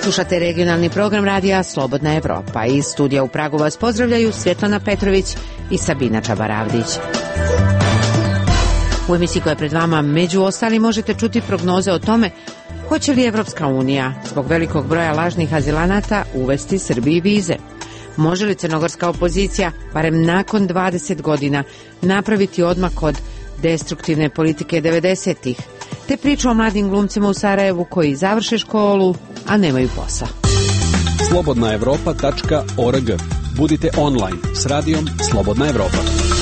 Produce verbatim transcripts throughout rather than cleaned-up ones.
Slušate regionalni program radija Slobodna Evropa. Iz studija u Pragu vas pozdravljaju Svjetlana Petrović i Sabina Čabaravdić. U emisiji koja je pred vama među ostali možete čuti prognoze o tome hoće li Evropska unija zbog velikog broja lažnih azilanata uvesti Srbiji vize. Može li crnogorska opozicija, barem nakon dvadeset godina, napraviti odmak od destruktivne politike devedesetih, te priču o mladim glumcima u Sarajevu koji završe školu, a nemaju posla. slobodna evropa tačka org. Budite online s radijom Slobodna Evropa.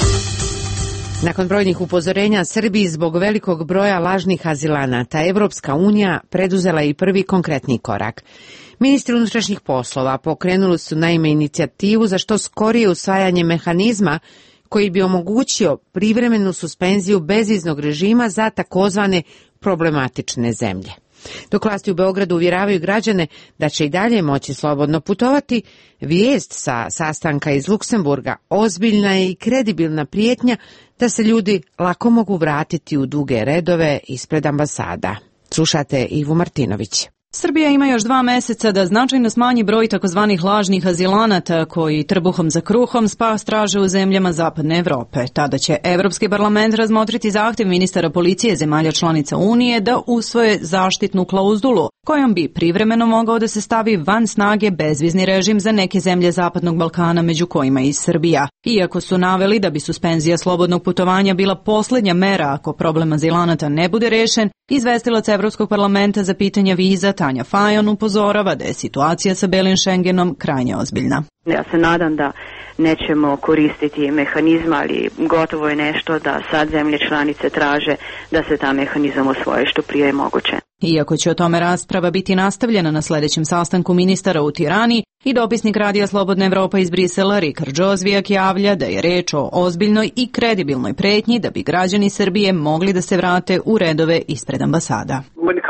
Nakon brojnih upozorenja Srbiji zbog velikog broja lažnih azilanata, Evropska unija preduzela je i prvi konkretni korak. Ministri unutrašnjih poslova pokrenuli su naime inicijativu za što skorije usvajanje mehanizma koji bi omogućio privremenu suspenziju bezviznog režima za takozvane problematične zemlje. Dok vlasti u Beogradu uvjeravaju građane da će i dalje moći slobodno putovati, vijest sa sastanka iz Luksemburga ozbiljna je i kredibilna prijetnja da se ljudi lako mogu vratiti u duge redove ispred ambasada. Slušate Ivu Martinović. Srbija ima još dva meseca da značajno smanji broj takozvanih lažnih azilanata koji trbuhom za kruhom spas traže u zemljama Zapadne Evrope. Tada će Evropski parlament razmotriti zahtjev ministara policije zemalja članica Unije da usvoje zaštitnu klauzulu kojom bi privremeno mogao da se stavi van snage bezvizni režim za neke zemlje Zapadnog Balkana, među kojima i Srbija. Iako su naveli da bi suspenzija slobodnog putovanja bila posljednja mera ako problem azilanata ne bude rešen, izvestilac Evropskog parlamenta za pitanja viza Tanja Fajon upozorava da je situacija sa Belim Schengenom krajnje ozbiljna. Ja se nadam da nećemo koristiti mehanizma, ali gotovo je nešto da sad zemlje članice traže da se ta mehanizam osvoje što prije je moguće. Iako će o tome rasprava biti nastavljena na sljedećem sastanku ministara u Tirani, i dopisnik Radija Slobodna Evropa iz Brisela Rikard Džozvijak javlja da je reč o ozbiljnoj i kredibilnoj pretnji da bi građani Srbije mogli da se vrate u redove ispred ambasada.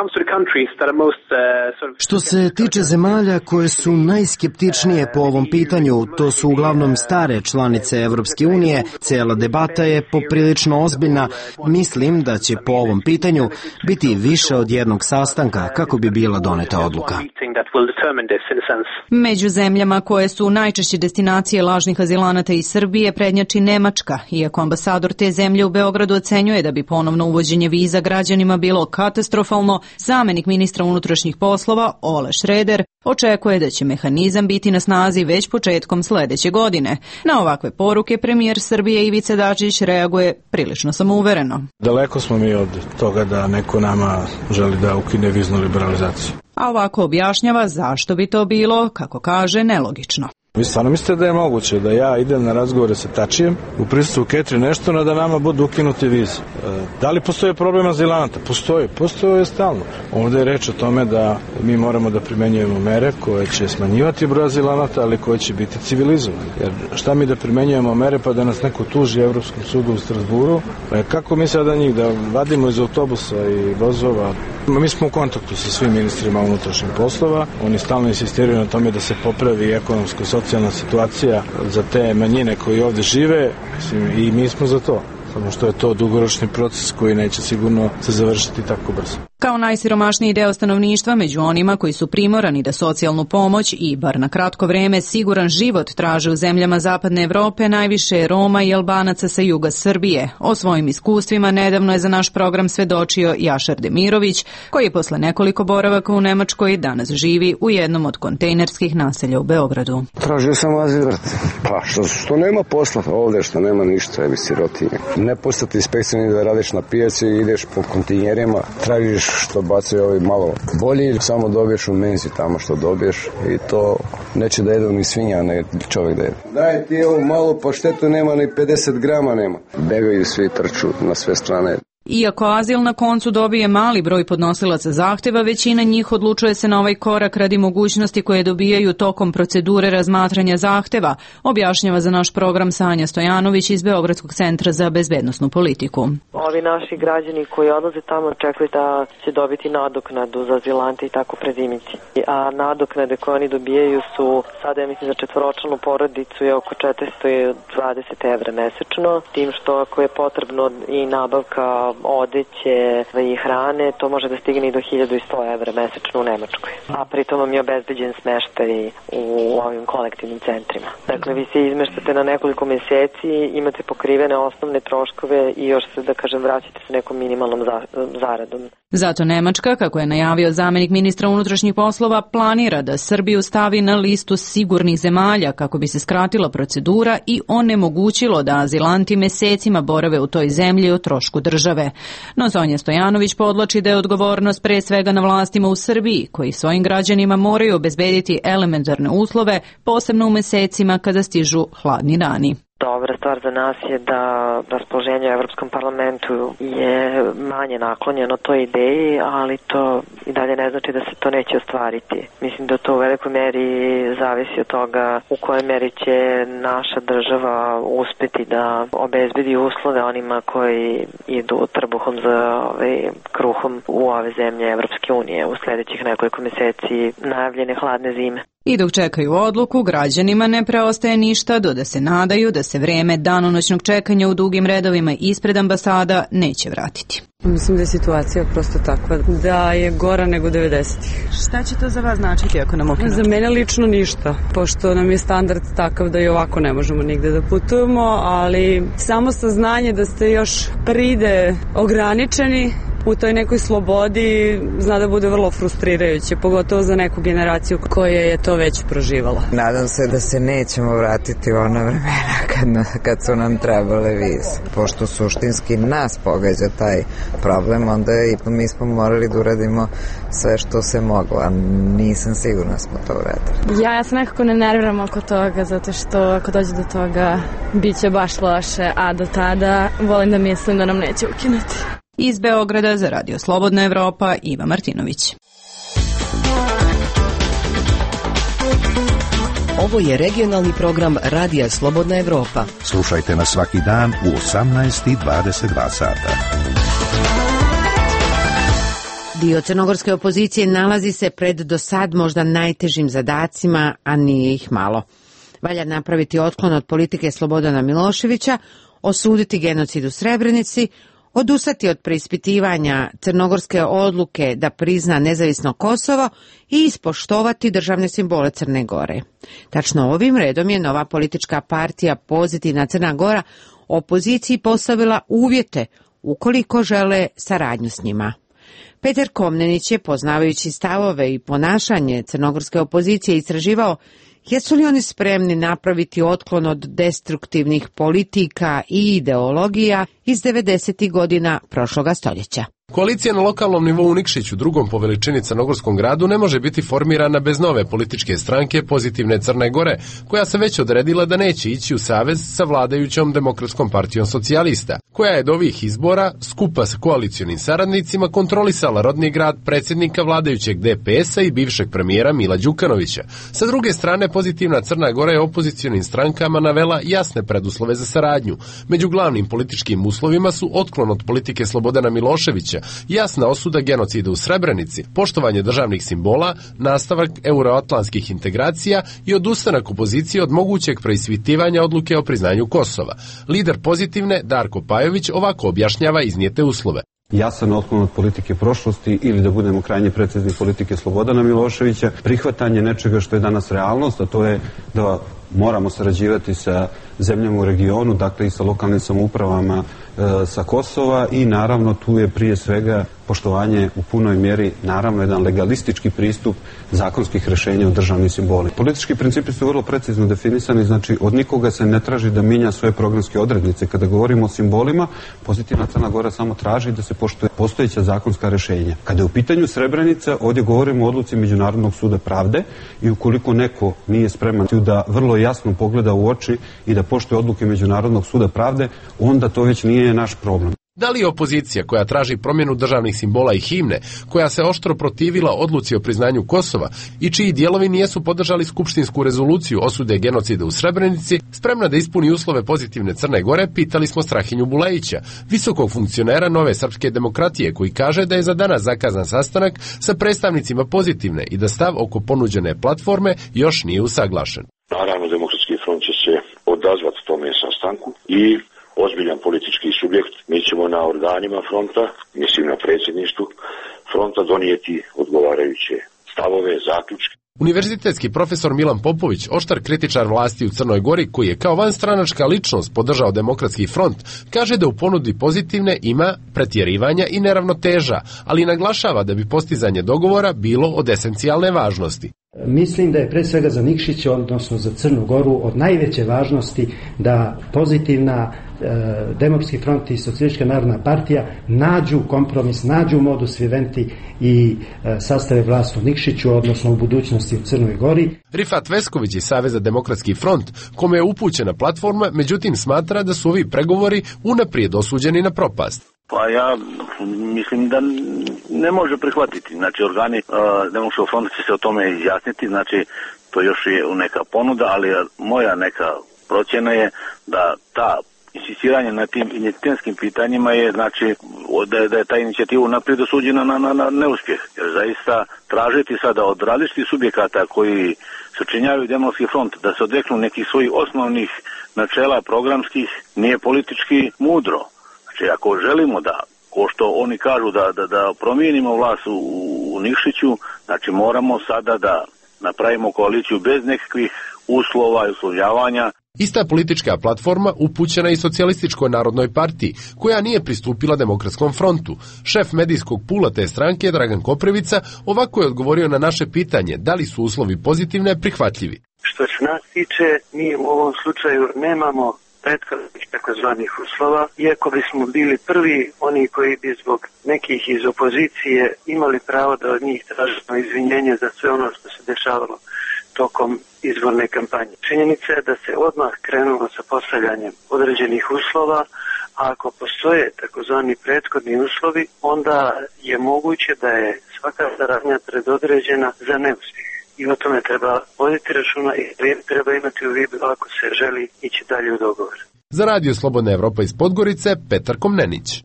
Što se tiče zemalja koje su najskeptičnije po ovom pitanju, to su uglavnom stare članice Evropske unije, cijela debata je poprilično ozbiljna. Mislim da će po ovom pitanju biti više od jednog sastanka kako bi bila doneta odluka. Među zemljama koje su najčešće destinacije lažnih azilanata iz Srbije prednjači Nemačka, iako ambasador te zemlje u Beogradu ocenjuje da bi ponovno uvođenje viza građanima bilo katastrofalno, zamenik ministra unutrašnjih poslova Ole Schreder očekuje da će mehanizam biti na snazi već početkom sljedeće godine. Na ovakve poruke premijer Srbije Ivica Dačić reaguje prilično samouvereno. Daleko smo mi od toga da neko nama želi da ukine viznu liberalizaciju. A ovako objašnjava zašto bi to bilo, kako kaže, nelogično. Vi stvarno mislite da je moguće da ja idem na razgovore sa Tačijem u prisustvu Ketri nešto na da nama budu ukinuti vize? E, da li postoje problem azilanata? Postoji, postoje je stalno. Ovdje je reč o tome da mi moramo da primenjujemo mere koje će smanjivati broj azilanata, ali koje će biti civilizovane. Jer šta mi da primenjujemo mere pa da nas neko tuži Evropskom sudu u Strasburu? E, kako mi sada njih da vadimo iz autobusa i vozova? Mi smo u kontaktu sa svim ministrima unutrašnjih poslova. Oni stalno insistiraju na tome da se popravi ekonomsko socijalna situacija za te manjine koji ovdje žive, i mi smo za to. Samo što je to dugoročni proces koji neće sigurno se završiti tako brzo. Kao najsiromašniji deo stanovništva među onima koji su primorani da socijalnu pomoć i, bar na kratko vreme, siguran život traže u zemljama Zapadne Evrope, najviše je Roma i Albanaca sa juga Srbije. O svojim iskustvima nedavno je za naš program svedočio Jašar Demirović, koji je posle nekoliko boravaka u Nemačkoj danas živi u jednom od kontejnerskih naselja u Beogradu. Tražio sam azil, pa što, što nema posla ovdje, što nema ništa, evi sirotinje. Ne postati inspekcijni da radiš na pijaci i ideš po kontejnerima, tražiš što bacaju ovi malo bolji ili samo dobiješ u menzi tamo što dobiješ i to neće da jedu ni svinja, ne čovjek da jede. Daj ti ovo malo, pa štetu nema ni pedeset grama nema. Begaju svi, trču na sve strane. Iako azil na koncu dobije mali broj podnosilaca zahtjeva, većina njih odlučuje se na ovaj korak radi mogućnosti koje dobijaju tokom procedure razmatranja zahtjeva, objašnjava za naš program Sanja Stojanović iz Beogradskog centra za bezbednosnu politiku. Ovi naši građani koji odlaze tamo očekuju da će dobiti nadoknadu za azilante i tako prezimiti. A nadoknade koje oni dobijaju su, sada ja mislim za četvoročlanu porodicu je oko četiristo dvadeset evra mesečno, tim što ako je potrebno i nabavka odeće i hrane, to može da stigne i do hiljadu sto evra mesečno u Nemačkoj. A pritom vam je obezbeđen smeštaj u ovim kolektivnim centrima. Dakle, vi se izmeštate na nekoliko meseci, imate pokrivene osnovne troškove i još se, da kažem, vraćate sa nekom minimalnom zaradom. Zato Nemačka, kako je najavio zamenik ministra unutrašnjih poslova, planira da Srbiju stavi na listu sigurnih zemalja kako bi se skratila procedura i onemogućilo da azilanti mesecima borave u toj zemlji o trošku države. No Sonja Stojanović podlači da je odgovornost pre svega na vlastima u Srbiji, koji svojim građanima moraju obezbediti elementarne uslove, posebno u mesecima kada stižu hladni dani. Dobra stvar za nas je da raspoloženje u Evropskom parlamentu je manje naklonjeno toj ideji, ali to i dalje ne znači da se to neće ostvariti. Mislim da to u velikoj meri zavisi od toga u kojoj meri će naša država uspeti da obezbedi uslove onima koji idu trbuhom za ovaj, kruhom u ove zemlje Evropske unije u sledećih nekoliko meseci najavljene hladne zime. I dok čekaju odluku, građanima ne preostaje ništa do da se nadaju da se vreme danonoćnog čekanja u dugim redovima ispred ambasada neće vratiti. Mislim da je situacija prosto takva da je gora nego devedesetih. Šta će to za vas značiti ako nam okrenuti? Za mene lično ništa, pošto nam je standard takav da i ovako ne možemo nigde da putujemo, ali samo saznanje da ste još pride ograničeni u toj nekoj slobodi zna da bude vrlo frustrirajuće, pogotovo za neku generaciju koja je to već proživala. Nadam se da se nećemo vratiti u ona vremena kad, kad su nam trebale vize. Pošto suštinski nas pogađa taj problem, onda i mi smo morali da uradimo sve što se moglo, a nisam sigurna smo to uradili. Ja, ja se nekako ne nerviram oko toga, zato što ako dođe do toga, bit će baš loše, a do tada volim da mislim da nam neće ukinuti. Iz Beograda za Radio Slobodna Evropa, Iva Martinović. Ovo je regionalni program Radija Slobodna Evropa. Slušajte nas svaki dan u osamnaest i dvadeset dva sata. Dio crnogorske opozicije nalazi se pred do sad možda najtežim zadacima, a nije ih malo. Valja napraviti otklon od politike Slobodana Miloševića, osuditi genocid u Srebrenici, odustati od preispitivanja crnogorske odluke da prizna nezavisno Kosovo i ispoštovati državne simbole Crne Gore. Tačno ovim redom je nova politička partija Pozitivna Crna Gora opoziciji postavila uvjete ukoliko žele saradnju s njima. Petar Komnenić je, poznavajući stavove i ponašanje crnogorske opozicije, istraživao jesu li oni spremni napraviti otklon od destruktivnih politika i ideologija iz devedesetih godina prošloga stoljeća. Koalicija na lokalnom nivou u Nikšiću, drugom po veličini crnogorskom gradu, ne može biti formirana bez nove političke stranke Pozitivne Crne Gore, koja se već odredila da neće ići u savez sa vladajućom Demokratskom partijom socijalista, koja je do ovih izbora, skupa sa koalicionim saradnicima, kontrolisala rodni grad predsjednika vladajućeg D P S-a i bivšeg premijera Mila Đukanovića. Sa druge strane, Pozitivna Crna Gora je opozicionim strankama navela jasne preduslove za saradnju. Među glavnim političkim uslovima su otklon od politike Slobodana Miloševića, jasna osuda genocida u Srebrenici, poštovanje državnih simbola, nastavak euroatlantskih integracija i odustanak opozicije od mogućeg preispitivanja odluke o priznanju Kosova. Lider Pozitivne, Darko Pajović, ovako objašnjava iznijete uslove. Jasan otklon od politike prošlosti ili, da budemo krajnje precizni, politike Slobodana Miloševića, prihvatanje nečega što je danas realnost, a to je da moramo sarađivati sa zemljama u regionu, dakle i sa lokalnim samoupravama e, sa Kosova, i naravno tu je prije svega poštovanje u punoj mjeri, naravno jedan legalistički pristup zakonskih rješenja o državnim simbolima. Politički principi su vrlo precizno definisani, znači od nikoga se ne traži da minja svoje programske odrednice. Kada govorimo o simbolima, Pozitivna Crna Gora samo traži da se poštuje postojeća zakonska rješenja. Kada je u pitanju Srebrenica, ovdje govorimo o odluci Međunarodnog suda pravde i ukoliko neko nije spreman da vrlo jasno pogleda u oči i da poštuje odluke Međunarodnog suda pravde, onda to već nije naš problem. Da li je opozicija koja traži promjenu državnih simbola i himne, koja se oštro protivila odluci o priznanju Kosova i čiji dijelovi nijesu podržali skupštinsku rezoluciju osude genocida u Srebrenici, spremna da ispuni uslove Pozitivne Crne Gore, pitali smo Strahinju Bulajića, visokog funkcionera Nove srpske demokratije, koji kaže da je za danas zakazan sastanak sa predstavnicima Pozitivne i da stav oko ponuđene platforme još nije usaglašen. Naravno, Demokratski front će se odazvati tome sastanku i ozbiljan politički subjekt, mi ćemo na organima fronta, mislim na predsjedništvu fronta, donijeti odgovarajuće stavove, zaključke. Univerzitetski profesor Milan Popović, oštar kritičar vlasti u Crnoj Gori, koji je kao vanstranačka ličnost podržao Demokratski front, kaže da u ponudi pozitivne ima pretjerivanja i neravnoteža, ali naglašava da bi postizanje dogovora bilo od esencijalne važnosti. Mislim da je pre svega za Nikšića, odnosno za Crnu Goru, od najveće važnosti da pozitivna e, Demokratski front i Socijalistička narodna partija nađu kompromis, nađu modus vivendi i e, sastave vlast u Nikšiću, odnosno u budućnosti u Crnoj Gori. Rifat Vesković iz Saveza Demokratski front, kome je upućena platforma, međutim smatra da su ovi pregovori unaprijed osuđeni na propast. Pa ja mislim da ne može prihvatiti. Znači, organi uh, Demokratskog fronta će se o tome izjasniti, znači to još je neka ponuda, ali moja neka procjena je da ta insistiranje na tim identitetskim pitanjima je, znači, da je, da je ta inicijativa naprijed osuđena na, na, na neuspjeh. Jer zaista tražiti sada od različitih subjekata koji sačinjavaju Demokratski front da se odreknu nekih svojih osnovnih načela programskih nije politički mudro. Znači, ako želimo da, ko što oni kažu, da, da, da promijenimo vlast u, u Nikšiću, znači moramo sada da napravimo koaliciju bez nekakvih uslova i uslovljavanja. Ista politička platforma upućena i Socijalističkoj narodnoj partiji, koja nije pristupila Demokratskom frontu. Šef medijskog pula te stranke, Dragan Koprivica, ovako je odgovorio na naše pitanje da li su uslovi pozitivne prihvatljivi. Što se nas tiče, mi u ovom slučaju nemamo prethodnih takozvanih uslova, iako bismo bili prvi oni koji bi zbog nekih iz opozicije imali pravo da od njih tražimo izvinjenje za sve ono što se dešavalo tokom izborne kampanje. Činjenica je da se odmah krenulo sa postavljanjem određenih uslova, a ako postoje takozvani prethodni uslovi, onda je moguće da je svaka saradnja predodređena za neuspjeh. I o tome treba voditi računa i treba imati u vidu ako se želi ići dalje u dogovor. Za Radio Slobodna Evropa iz Podgorice, Petar Komnenić.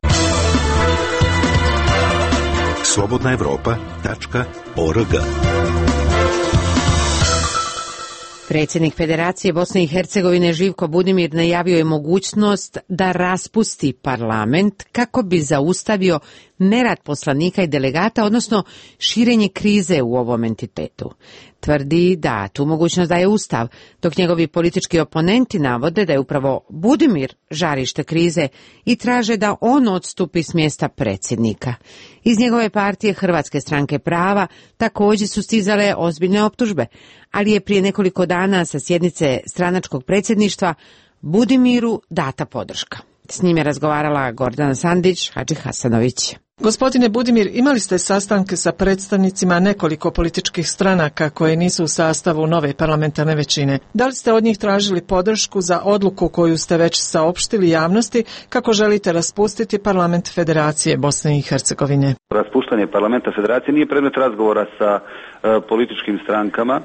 slobodna evropa tačka org. Predsjednik Federacije Bosne i Hercegovine Živko Budimir najavio je mogućnost da raspusti parlament kako bi zaustavio nerad poslanika i delegata, odnosno širenje krize u ovom entitetu. Tvrdi da tu mogućnost daje Ustav, dok njegovi politički oponenti navode da je upravo Budimir žarište krize i traže da on odstupi s mjesta predsjednika. Iz njegove partije Hrvatske stranke prava također su stizale ozbiljne optužbe, ali je prije nekoliko dana sa sjednice stranačkog predsjedništva Budimiru data podrška. S njim je razgovarala Gordana Sandić, Hadži Hasanović. Gospodine Budimir, imali ste sastanke sa predstavnicima nekoliko političkih stranaka koje nisu u sastavu nove parlamentarne većine. Da li ste od njih tražili podršku za odluku koju ste već saopštili javnosti kako želite raspustiti parlament Federacije Bosne i Hercegovine? Raspuštanje parlamenta Federacije nije predmet razgovora sa e, političkim strankama. E,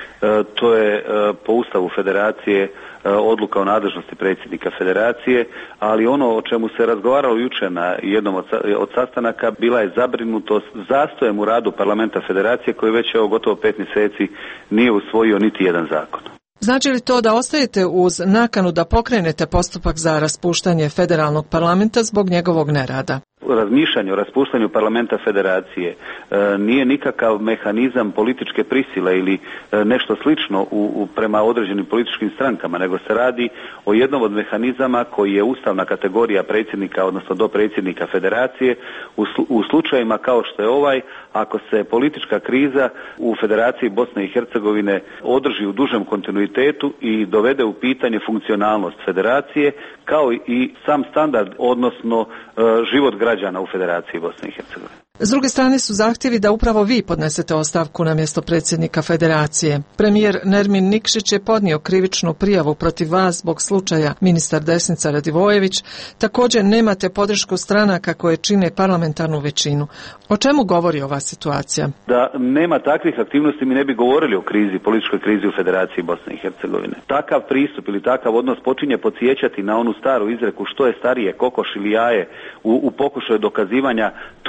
to je e, po Ustavu Federacije odluka o nadležnosti predsjednika Federacije, ali ono o čemu se razgovaralo jučer na jednom od, od sastanaka bila je zabrinutost zastojem u radu parlamenta Federacije koji već evo gotovo pet mjeseci nije usvojio niti jedan zakon. Znači li to da ostajete uz nakanu da pokrenete postupak za raspuštanje federalnog parlamenta zbog njegovog nerada? Razmišljanje o raspuštanju parlamenta Federacije e, nije nikakav mehanizam političke prisile ili e, nešto slično u, u, prema određenim političkim strankama, nego se radi o jednom od mehanizama koji je ustavna kategorija predsjednika, odnosno do predsjednika Federacije u, u slučajima kao što je ovaj, ako se politička kriza u Federaciji Bosne i Hercegovine održi u dužem kontinuitetu i dovede u pitanje funkcionalnost Federacije, kao i sam standard, odnosno e, život građana u Federaciji Bosne i Hercegovine. S druge strane su zahtjevi da upravo vi podnesete ostavku na mjesto predsjednika Federacije. Premijer Nermin Nikšić je podnio krivičnu prijavu protiv vas zbog slučaja ministar Desnica Radivojević. Također nemate podršku stranaka koje čine parlamentarnu većinu. O čemu govori ova situacija? Da nema takvih aktivnosti mi ne bi govorili o krizi, političkoj krizi u Federaciji Bosne i Hercegovine. Takav pristup ili takav odnos počinje podsjećati na onu staru izreku što je starije, kokoš ili jaje, u, u pokušaju dokazivanja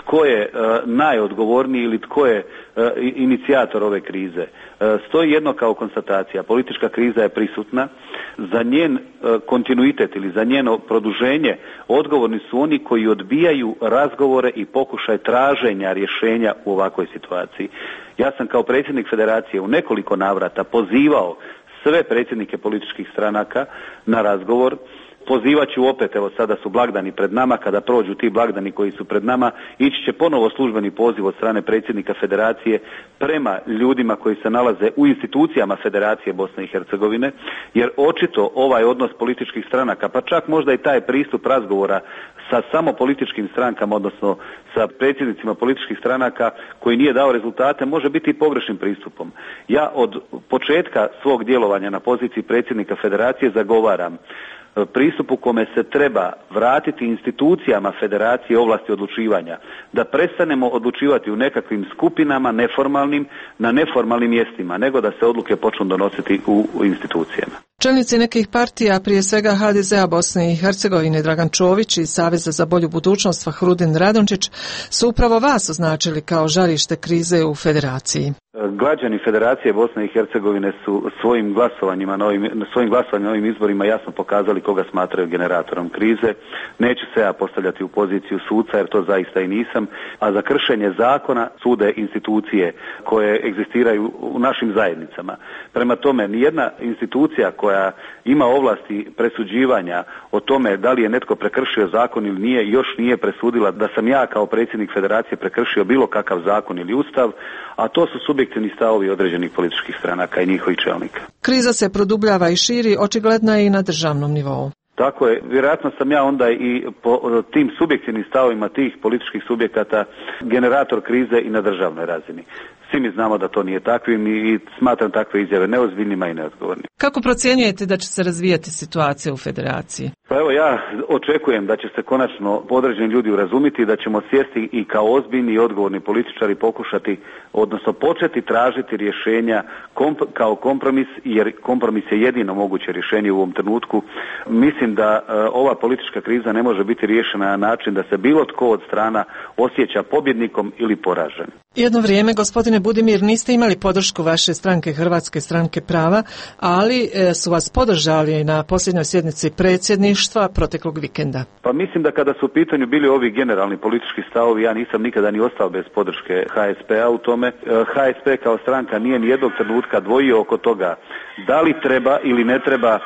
tko je e, najodgovorniji ili tko je e, inicijator ove krize. E, stoji jedno kao konstatacija, politička kriza je prisutna, za njen e, kontinuitet ili za njeno produženje odgovorni su oni koji odbijaju razgovore i pokušaj traženja rješenja u ovakvoj situaciji. Ja sam kao predsjednik federacije u nekoliko navrata pozivao sve predsjednike političkih stranaka na razgovor. Pozivat ću opet, evo sada su blagdani pred nama, kada prođu ti blagdani koji su pred nama, ići će ponovo službeni poziv od strane predsjednika federacije prema ljudima koji se nalaze u institucijama Federacije Bosne i Hercegovine, jer očito ovaj odnos političkih stranaka, pa čak možda i taj pristup razgovora sa samo političkim strankama, odnosno sa predsjednicima političkih stranaka koji nije dao rezultate, može biti i pogrešnim pristupom. Ja od početka svog djelovanja na poziciji predsjednika federacije zagovaram pristup u kome se treba vratiti institucijama federacije ovlasti odlučivanja, da prestanemo odlučivati u nekakvim skupinama neformalnim, na neformalnim mjestima, nego da se odluke počnu donositi u, u institucijama. Čelnici nekih partija, prije svega ha de zea Bosne i Hercegovine Dragan Čović i Saveza za bolju budućnost Fahrudin Radončić, su upravo vas označili kao žarište krize u federaciji. Građani Federacije Bosne i Hercegovine su svojim glasovanjima na ovim, svojim glasovanjem na ovim izborima jasno pokazali koga smatraju generatorom krize. Neću se ja postavljati u poziciju suca jer to zaista i nisam, a za kršenje zakona sude institucije koje egzistiraju u našim zajednicama. Prema tome, nijedna institucija koja ima ovlasti presuđivanja o tome da li je netko prekršio zakon ili nije, još nije presudila da sam ja kao predsjednik Federacije prekršio bilo kakav zakon ili ustav, a to su subjektivni stavovi određenih političkih stranaka i njihovih čelnika. Kriza se produbljava i širi, očigledno je i na državnom nivou. Tako je, vjerojatno sam ja onda i po tim subjektivnim stavovima tih političkih subjekata generator krize i na državnoj razini. Svi mi znamo da to nije takvim i smatram takve izjave neozbiljnima i neodgovornim. Kako procjenjujete da će se razvijati situacija u federaciji? Pa evo ja očekujem da će se konačno određeni ljudi urazumiti, da ćemo sjesti i kao ozbiljni i odgovorni političari pokušati, odnosno početi tražiti rješenja komp kao kompromis, jer kompromis je jedino moguće rješenje u ovom trenutku. Mislim da e, ova politička kriza ne može biti riješena na način da se bilo tko od strana osjeća pobjednikom ili poražen. Jedno vrijeme, gospodine Budimir, niste imali podršku vaše stranke, Hrvatske stranke prava, ali su vas podržali na posljednjoj sjednici predsjedništva proteklog vikenda. Pa mislim da kada su u pitanju bili ovi generalni politički stavovi, ja nisam nikada ni ostao bez podrške ha es pe-a u tome. ha es pe kao stranka nije ni jednog trenutka dvojio oko toga da li treba ili ne treba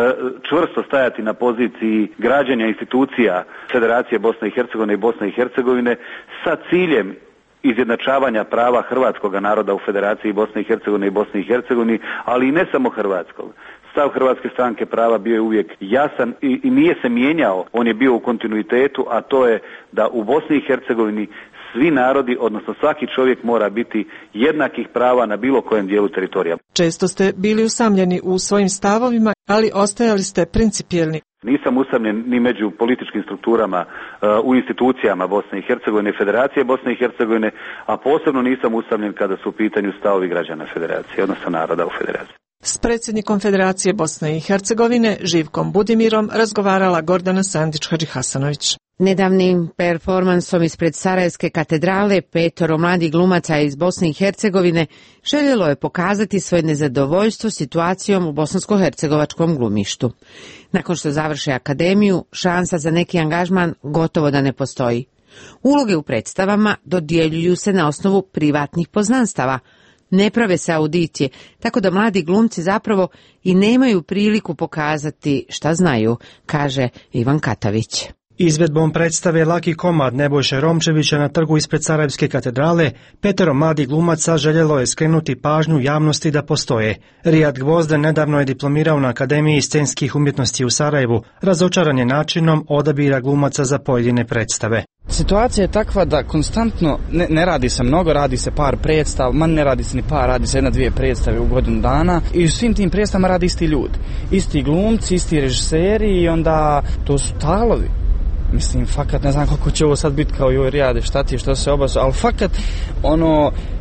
čvrsto stajati na poziciji građenja institucija Federacije Bosne i Hercegovine i Bosne i Hercegovine sa ciljem izjednačavanja prava hrvatskog naroda u Federaciji Bosne i Hercegovine i Bosni i Hercegovini, ali i ne samo hrvatskog. Stav Hrvatske stranke prava bio je uvijek jasan i, i nije se mijenjao, on je bio u kontinuitetu, a to je da u Bosni i Hercegovini svi narodi, odnosno svaki čovjek mora biti jednakih prava na bilo kojem dijelu teritorija. Često ste bili usamljeni u svojim stavovima, ali ostajali ste principijelni. Nisam usamljen ni među političkim strukturama uh, u institucijama Bosne i Hercegovine, Federacije Bosne i Hercegovine, a posebno nisam usamljen kada su u pitanju stavovi građana Federacije, odnosno naroda u Federaciji. S predsjednikom Federacije Bosne i Hercegovine, Živkom Budimirom, razgovarala Gordana Sandić-Hadžihasanović. Nedavnim performansom ispred Sarajevske katedrale petoro mladih glumaca iz Bosne i Hercegovine željelo je pokazati svoje nezadovoljstvo situacijom u bosansko-hercegovačkom glumištu. Nakon što završe akademiju, šansa za neki angažman gotovo da ne postoji. Uloge u predstavama dodjeljuju se na osnovu privatnih poznanstava, ne prave se audicije, tako da mladi glumci zapravo i nemaju priliku pokazati šta znaju, kaže Ivan Katavić. Izvedbom predstave Laki komad Nebojše Romčevića na trgu ispred Sarajevske katedrale, petero mladih glumaca željelo je skrenuti pažnju javnosti da postoje. Rijad Gvozden nedavno je diplomirao na Akademiji scenskih umjetnosti u Sarajevu, razočaran je načinom odabira glumaca za pojedine predstave. Situacija je takva da konstantno ne, ne radi se mnogo, radi se par predstav, man ne radi se ni par, radi se jedna, dvije predstave u godinu dana i u svim tim predstavama radi isti ljudi. Isti glumci, isti režiseri i onda to su talovi. Mislim, fakat ne znam koliko će ovo sad biti kao i ovoj Rijade, šta ti je, što se obasu, ali fakat ono,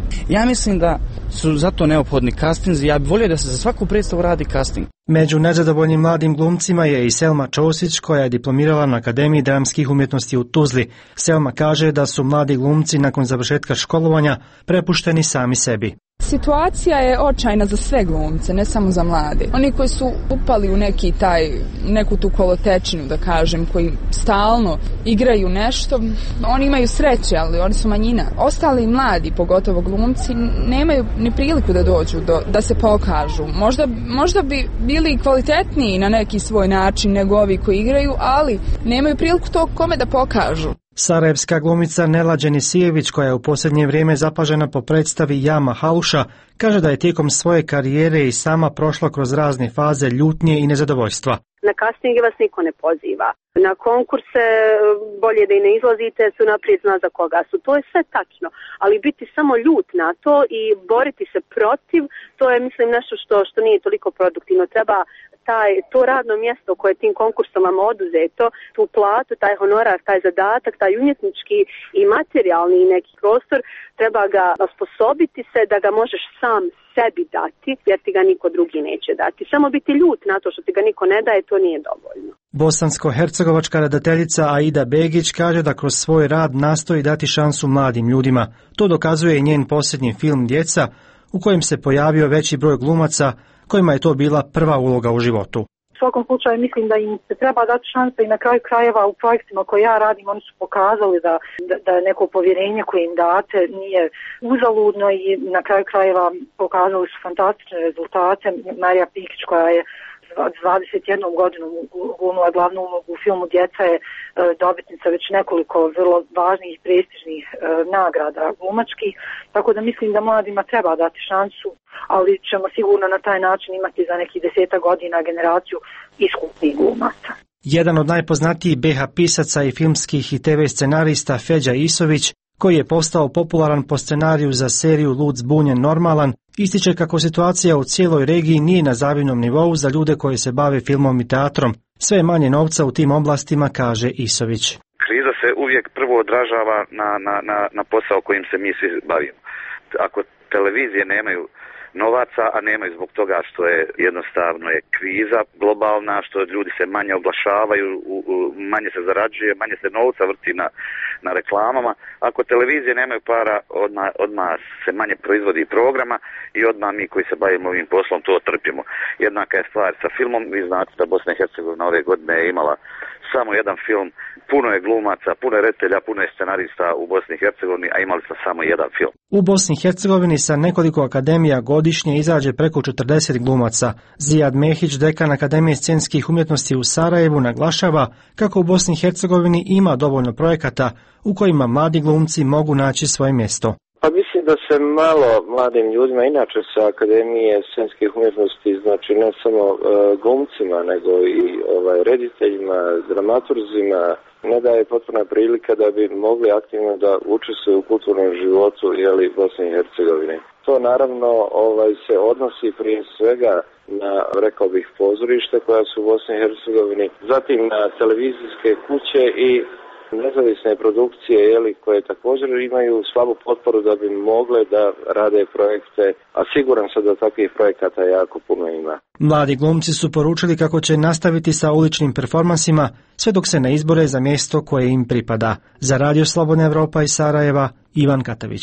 Ja mislim da su zato neophodni castinzi. Ja bih volio da se za svaku predstavu radi casting. Među nezadovoljnim mladim glumcima je i Selma Ćosić, koja je diplomirala na Akademiji dramskih umjetnosti u Tuzli. Selma kaže da su mladi glumci nakon završetka školovanja prepušteni sami sebi. Situacija je očajna za sve glumce, ne samo za mlade. Oni koji su upali u neki taj, neku tu kolotečinu, da kažem, koji stalno igraju nešto, oni imaju sreće, ali oni su manjina. Ostali mladi, pogotovo glumci, nemaju ni priliku da dođu, do, da se pokažu. Možda, možda bi bili kvalitetniji na neki svoj način nego ovi koji igraju, ali nemaju priliku to kome da pokažu. Sarajevska glumica Nela Đenisijević, koja je u posljednje vrijeme zapažena po predstavi Jama Hauša, kaže da je tijekom svoje karijere i sama prošla kroz razne faze ljutnje i nezadovoljstva. Na castinge vas niko ne poziva. Na konkurse bolje da i ne izlazite, su naprijed zna za koga su. To je sve tačno, ali biti samo ljut na to i boriti se protiv, to je mislim nešto što, što nije toliko produktivno. Treba taj, to radno mjesto koje tim konkursom vam oduzeto, tu platu, taj honorar, taj zadatak, taj umjetnički i materijalni neki prostor, treba ga osposobiti se da ga možeš sam sebi dati, jer ti ga niko drugi neće dati. Samo biti ljut na to što ti ga niko ne daje, to nije dovoljno. Bosansko-hercegovačka redateljica Aida Begić kaže da kroz svoj rad nastoji dati šansu mladim ljudima. To dokazuje i njen posljednji film Djeca, u kojem se pojavio veći broj glumaca kojima je to bila prva uloga u životu. U svakom slučaju mislim da im se treba dati šansa i na kraju krajeva u projektima koje ja radim oni su pokazali da, da, da neko povjerenje koje im date nije uzaludno i na kraju krajeva pokazali su fantastične rezultate. Marija Pikić koja je dvadeset jednom godinom glumila glavnu ulogu u filmu Djeca je dobitnica već nekoliko vrlo važnih i prestižnih nagrada glumačkih, tako da mislim da mladima treba dati šansu, ali ćemo sigurno na taj način imati za nekih desetak godina generaciju iskusnih glumaca. Jedan od najpoznatijih be ha pisaca i filmskih i te ve scenarista Feđa Isović, koji je postao popularan po scenariju za seriju Lud zbunjen normalan, ističe kako situacija u cijeloj regiji nije na zavidnom nivou za ljude koji se bave filmom i teatrom. Sve je manje novca u tim oblastima, kaže Isović. Kriza se uvijek prvo odražava na, na, na, na posao kojim se mi svi bavimo. Ako televizije nemaju novaca, a nemaju zbog toga što je jednostavno je kriza globalna, što ljudi se manje oglašavaju, manje se zarađuje, manje se novca vrti na, na reklamama. Ako televizije nemaju para, odmah, odmah se manje proizvodi programa i odmah mi koji se bavimo ovim poslom to trpimo. Jednaka je stvar sa filmom. Vi znate da Bosna i Hercegovina ove godine je imala samo jedan film, puno je glumaca, puno je reditelja, puno je scenarista u Bosni i Hercegovini, a imali smo samo jedan film. U Bosni i Hercegovini sa nekoliko akademija godišnje izađe preko četrdeset glumaca. Zijad Mehić, dekan Akademije scenskih umjetnosti u Sarajevu, naglašava kako u Bosni i Hercegovini ima dovoljno projekata u kojima mladi glumci mogu naći svoje mjesto. Pa mislim da se malo mladim ljudima, inače sa Akademije scenskih umjetnosti, znači ne samo e, glumcima, nego i ovaj, rediteljima, dramaturzima, ne daje potpuna prilika da bi mogli aktivno da učestvuju u kulturnom životu jeli, Bosne i Hercegovine. To naravno ovaj, se odnosi prije svega na, rekao bih, pozorište koja su u Bosni i Hercegovini, zatim na televizijske kuće i nezavisne produkcije jeli, koje također imaju slabu potporu da bi mogle da rade projekte, a siguran sam da takvih projekata jako puno ima. Mladi glumci su poručili kako će nastaviti sa uličnim performansima sve dok se ne izbore za mjesto koje im pripada. Za Radio Slobodna Evropa iz Sarajeva, Ivan Katavić.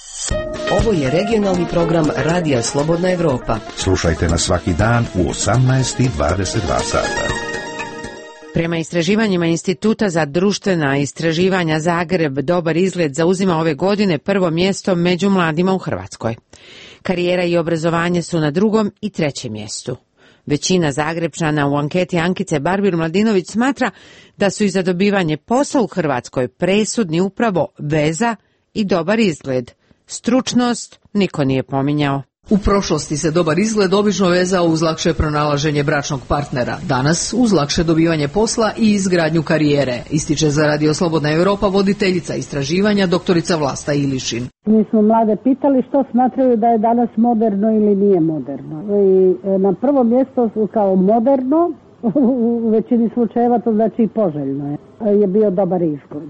Ovo je regionalni program Radija Slobodna Evropa. Slušajte nas svaki dan u osamnaest i dvadeset dva sata. Prema istraživanjima Instituta za društvena istraživanja Zagreb, dobar izgled zauzima ove godine prvo mjesto među mladima u Hrvatskoj. Karijera i obrazovanje su na drugom i trećem mjestu. Većina Zagrebčana u anketi Ankice Barbir Mladinović smatra da su i za dobivanje posla u Hrvatskoj presudni upravo veza i dobar izgled. Stručnost niko nije pominjao. U prošlosti se dobar izgled obično vezao uz lakše pronalaženje bračnog partnera. Danas uz lakše dobivanje posla i izgradnju karijere, ističe za Radio Slobodna Evropa voditeljica istraživanja doktorica Vlasta Ilišin. Mi smo mlade pitali što smatraju da je danas moderno ili nije moderno. I na prvo mjesto kao moderno, u većini slučajeva to znači i poželjno je, je bio dobar izgled.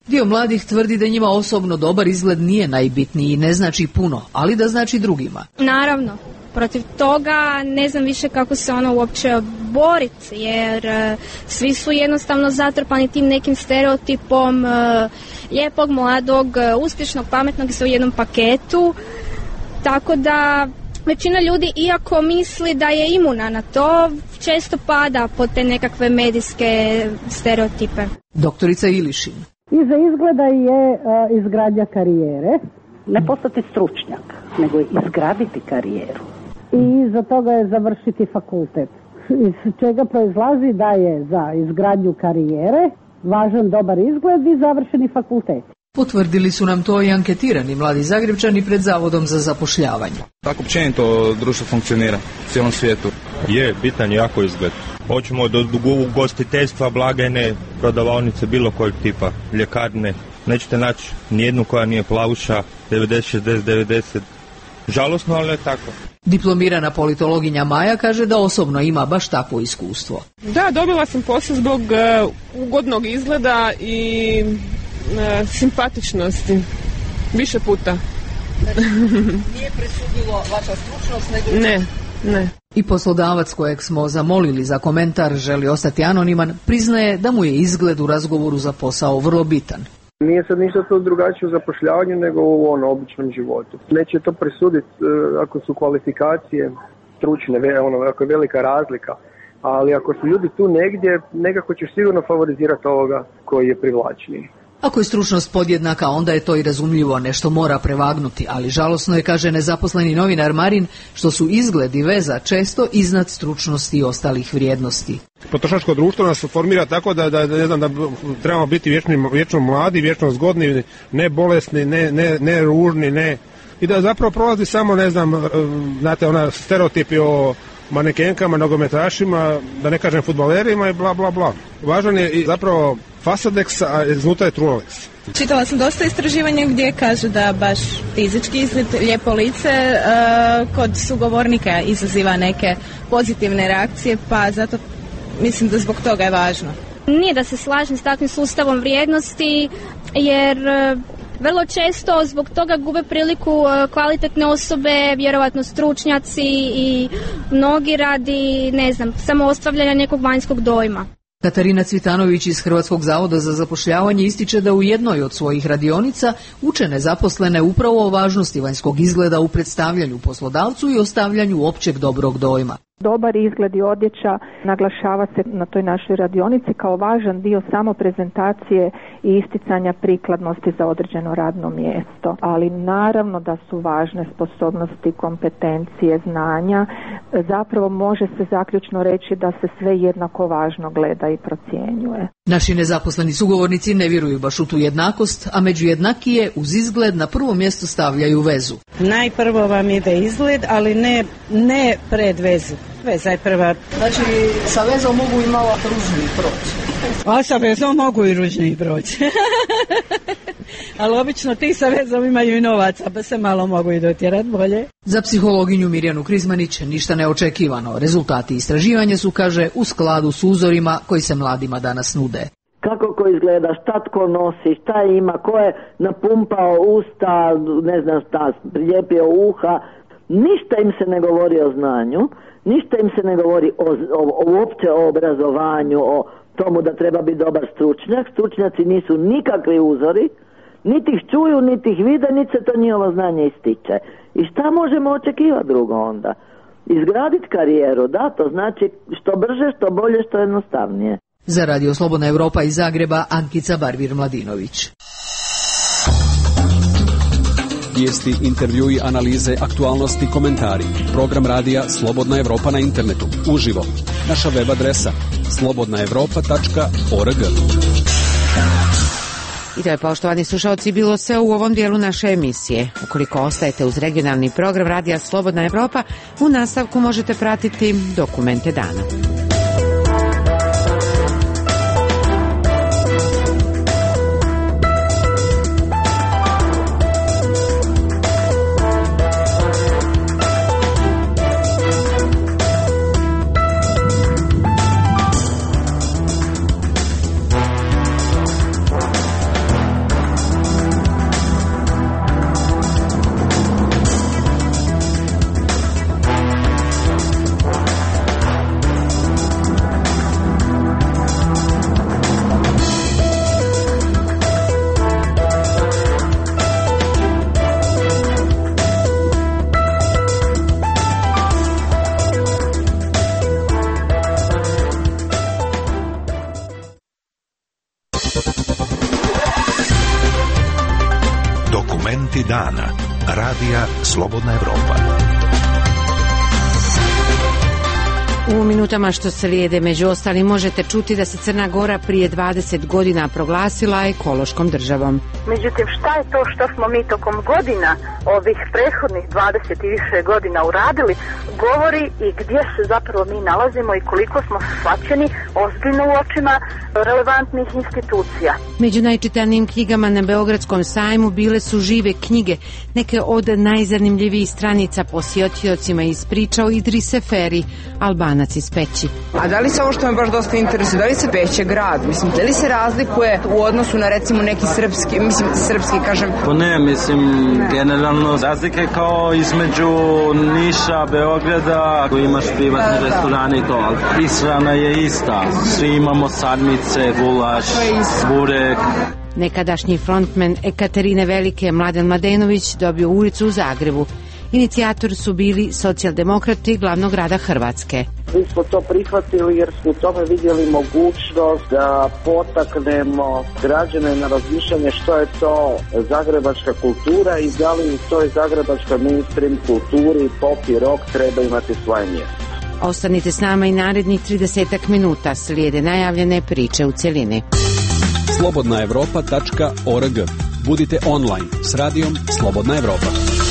Dio mladih tvrdi da njima osobno dobar izgled nije najbitniji i ne znači puno, ali da znači drugima. Naravno, protiv toga ne znam više kako se ono uopće boriti, jer uh, svi su jednostavno zatrpani tim nekim stereotipom uh, lijepog, mladog, uh, uspješnog, pametnog i sve u jednom paketu, tako da većina ljudi, iako misli da je imuna na to, često pada pod te nekakve medijske stereotipe. Doktorica Ilišin. Iza izgleda je uh, izgradnja karijere. Ne postati stručnjak, nego izgraditi karijeru. I iza toga je završiti fakultet. Iz čega proizlazi da je za izgradnju karijere važan dobar izgled i završeni fakultet. Potvrdili su nam to i anketirani mladi Zagrebčani pred Zavodom za zapošljavanje. Tako općenito društvo funkcionira u cijelom svijetu. Je, bitan je jako izgled. Hoćemo do ugostiteljstva, blagajne, prodavaonice bilo kojeg tipa, ljekarne. Nećete naći nijednu koja nije plavuša, devedeset, šezdeset, devedeset. Žalosno, ali ne tako. Diplomirana politologinja Maja kaže da osobno ima baš takvo iskustvo. Da, dobila sam posao zbog uh, ugodnog izgleda i uh, simpatičnosti. Više puta. Nije presudilo vaša stručnost, nego... Ne, ne. I poslodavac kojeg smo zamolili za komentar, želi ostati anoniman, priznaje da mu je izgled u razgovoru za posao vrlo bitan. Nije sad ništa to drugačije u zapošljavanju nego u ono običnom životu. Neće to presuditi ako su kvalifikacije stručne, ono, ako je velika razlika, ali ako su ljudi tu negdje, nekako ćeš sigurno favorizirati ovoga koji je privlačniji. Ako je stručnost podjednaka, onda je to i razumljivo, nešto mora prevagnuti, ali žalosno je, kaže nezaposleni novinar Marin, što su izgled i veza često iznad stručnosti i ostalih vrijednosti. Potrošačko društvo nas formira tako da, da, ne znam, da trebamo biti vječno, vječno mladi, vječno zgodni, ne bolesni, ne, ne, ne ružni, ne... I da zapravo prolazi samo, ne znam, znate, ona stereotipi o manekenkama, nogometašima, da ne kažem fudbalerima i bla, bla, bla. Važan je i zapravo Fasadex, a iznutra je Trulex. Čitala sam dosta istraživanja gdje kažu da baš fizički izgled, lijepo lice uh, kod sugovornika izaziva neke pozitivne reakcije, pa zato mislim da zbog toga je važno. Nije da se slažem s takvim sustavom vrijednosti, jer uh, vrlo često zbog toga gube priliku uh, kvalitetne osobe, vjerovatno stručnjaci i mnogi radi, ne znam, samo ostavljanja nekog vanjskog dojma. Katarina Cvitanović iz Hrvatskog zavoda za zapošljavanje ističe da u jednoj od svojih radionica uče nezaposlene upravo o važnosti vanjskog izgleda u predstavljanju poslodavcu i ostavljanju općeg dobrog dojma. Dobar izgled i odjeća naglašava se na toj našoj radionici kao važan dio samo prezentacije i isticanja prikladnosti za određeno radno mjesto. Ali naravno da su važne sposobnosti, kompetencije, znanja. Zapravo može se zaključno reći da se sve jednako važno gleda i procjenjuje. Naši nezaposleni sugovornici ne vjeruju baš u tu jednakost, a među jednakije uz izgled na prvo mjesto stavljaju vezu. Najprvo vam ide izgled, ali ne, ne pred vezu. Veza je prva. Znači, sa vezom mogu i malo ružniji proći. A sa vezom mogu i ružniji proći. Ali obično ti sa vezom imaju i novaca, pa se malo mogu i dotjerati bolje. Za psihologinju Mirjanu Krizmanić ništa neočekivano. Rezultati istraživanja su, kaže, u skladu s uzorima koji se mladima danas nude. Kako ko izgleda, šta tko nosi, šta ima, ko je napumpao usta, ne znam šta, prilijepio uha. Ništa im se ne govori o znanju, ništa im se ne govori o, o, o uopće o obrazovanju, o tomu da treba biti dobar stručnjak. Stručnjaci nisu nikakvi uzori, niti ih čuju, niti ih vide, niti se to njihovo znanje ističe. I šta možemo očekivati drugo onda? Izgraditi karijeru, da, to znači što brže, što bolje, što jednostavnije. Za Radio Slobodna Evropa iz Zagreba, Ankica Barvir-Mladinović. Vijesti, intervjui, analize, aktualnosti, komentari. Program radija Slobodna Evropa na internetu. Uživo. Naša web adresa slobodna evropa tačka org. I to je, poštovani slušalci, bilo sve u ovom dijelu naše emisije. Ukoliko ostajete uz regionalni program radija Slobodna Evropa, u nastavku možete pratiti dokumente dana. Dokumenti dana. Radija Slobodna Evropa. U minutama što slijede, među ostalim, možete čuti da se Crna Gora prije dvadeset godina proglasila ekološkom državom. Međutim, šta je to što smo mi tokom godina, ovih prethodnih dvadeset i više godina uradili, govori i gdje se zapravo mi nalazimo i koliko smo shvaćeni ozbiljno u očima relevantnih institucija. Među najčitanijim knjigama na Beogradskom sajmu bile su žive knjige. Neke od najzanimljivijih stranica posjetiocima ispričao Idris Seferi, Albanac iz Peći. A da li se ovo što me baš dosta interesuje, da li se Peća grad, mislim, da li se razlikuje u odnosu na recimo neki srpski, mislim srpski kažem? Pa ne, mislim, ne. Generalno razlike kao između Niša, Beograda, koji imaš privatne da, restorane i to, ali ishrana je ista, svi imamo sarmice, gulaš, burek. Nekadašnji frontmen Ekaterine Velike, Mladen Mladenović, dobio ulicu u Zagrebu. Inicijatori su bili socijaldemokrati glavnog grada Hrvatske. Mi smo to prihvatili jer smo u tome vidjeli mogućnost da potaknemo građane na razmišljanje što je to zagrebačka kultura i da li u toj zagrebačkoj mainstream kulturi pop i rock treba imati svoje mjesto. Ostanite s nama i narednih tridesetak minuta, slijede najavljene priče u cjelini. slobodna evropa tačka org. Budite online s radijom Slobodna Evropa.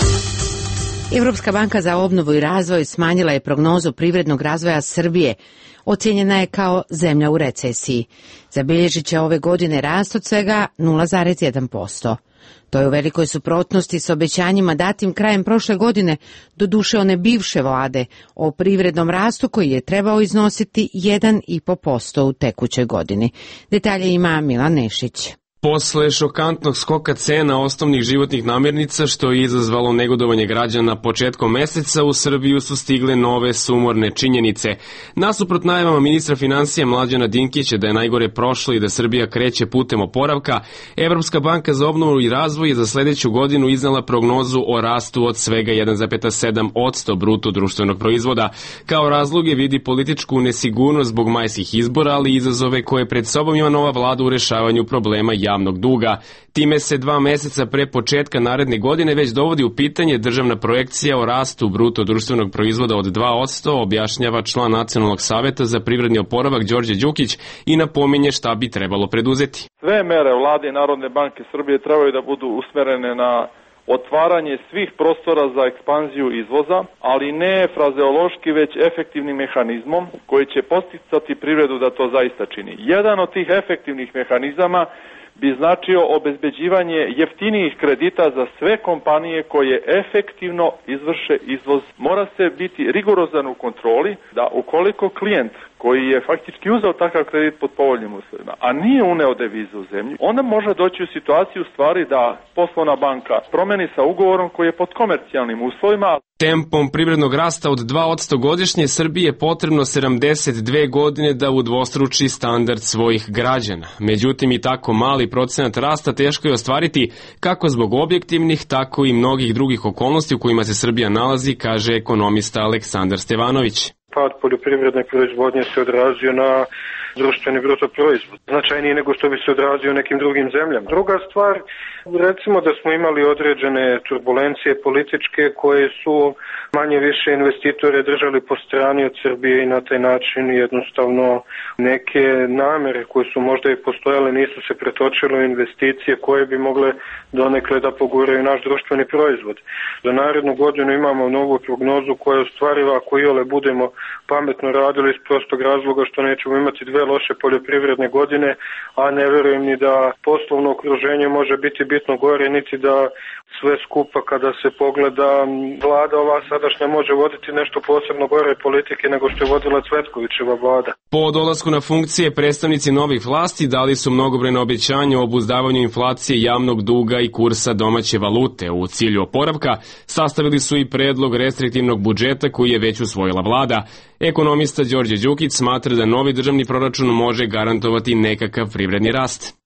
Evropska banka za obnovu i razvoj smanjila je prognozu privrednog razvoja Srbije. Ocijenjena je kao zemlja u recesiji. Zabilježit će ove godine rast od svega nula zarez jedan posto. To je u velikoj suprotnosti s obećanjima datim krajem prošle godine, doduše one bivše vlade, o privrednom rastu koji je trebao iznositi jedan zarez pet posto u tekućoj godini. Detalje ima Milan Nešić. Posle šokantnog skoka cena osnovnih životnih namirnica, što je izazvalo negodovanje građana početkom meseca, u Srbiju su stigle nove sumorne činjenice. Nasuprot najavama ministra financija Mlađana Dinkića da je najgore prošlo i da Srbija kreće putem oporavka, Evropska banka za obnovu i razvoj je za sledeću godinu iznala prognozu o rastu od svega jedan zarez sedam posto bruto društvenog proizvoda. Kao razloge vidi političku nesigurnost zbog majskih izbora, ali i izazove koje pred sobom ima nova vlada u rešavanju problema javnog duga. Time se dva meseca pre početka naredne godine već dovodi u pitanje državna projekcija o rastu bruto društvenog proizvoda od dva posto, objašnjava član Nacionalnog saveta za privredni oporavak Đorđe Đukić i napominje šta bi trebalo preduzeti. Sve mere vlade i Narodne banke Srbije trebaju da budu usmerene na otvaranje svih prostora za ekspanziju izvoza, ali ne frazeološki, već efektivnim mehanizmom koji će posticati privredu da to zaista čini. Jedan od tih efektivnih mehanizama bi značio obezbeđivanje jeftinijih kredita za sve kompanije koje efektivno izvrše izvoz. Mora se biti rigorozan u kontroli da ukoliko klijent koji je faktički uzeo takav kredit pod povoljnim uslovima, a nije uneo devizu u zemlju, onda može doći u situaciju stvari da poslovna banka promeni sa ugovorom koji je pod komercijalnim uslovima. Tempom privrednog rasta od dva posto godišnje Srbiji je potrebno sedamdeset dve godine da udvostruči standard svojih građana. Međutim, i tako mali procenat rasta teško je ostvariti kako zbog objektivnih, tako i mnogih drugih okolnosti u kojima se Srbija nalazi, kaže ekonomista Aleksandar Stevanović. Pad poljoprivredne proizvodnje se odrazio na društveni bruto proizvod, značajnije nego što bi se odrazio u nekim drugim zemljama. Druga stvar, recimo da smo imali određene turbulencije političke koje su manje više investitore držali po strani od Srbije i na taj način jednostavno neke namere koje su možda i postojale nisu se pretočile u investicije koje bi mogle donekle da poguraju naš društveni proizvod. Za narednu godinu imamo novu prognozu koja je ostvariva ako iole budemo pametno radili iz prostog razloga što nećemo imati dve loše poljoprivredne godine, a ne verujem ni da poslovno okruženje može biti bitno gore, niti da sve skupa kada se pogleda vlada ova sadašnja može voditi nešto posebno gore politike nego što je vodila Cvetkovićeva vlada. Po dolasku na funkcije predstavnici novih vlasti dali su mnogobrojne obećanja o obuzdavanju inflacije, javnog duga i kursa domaće valute. U cilju oporavka sastavili su i predlog restriktivnog budžeta koji je već usvojila vlada. Ekonomista Đorđe Đukić smatra da novi državni proračun može garantovati nekakav privredni rast.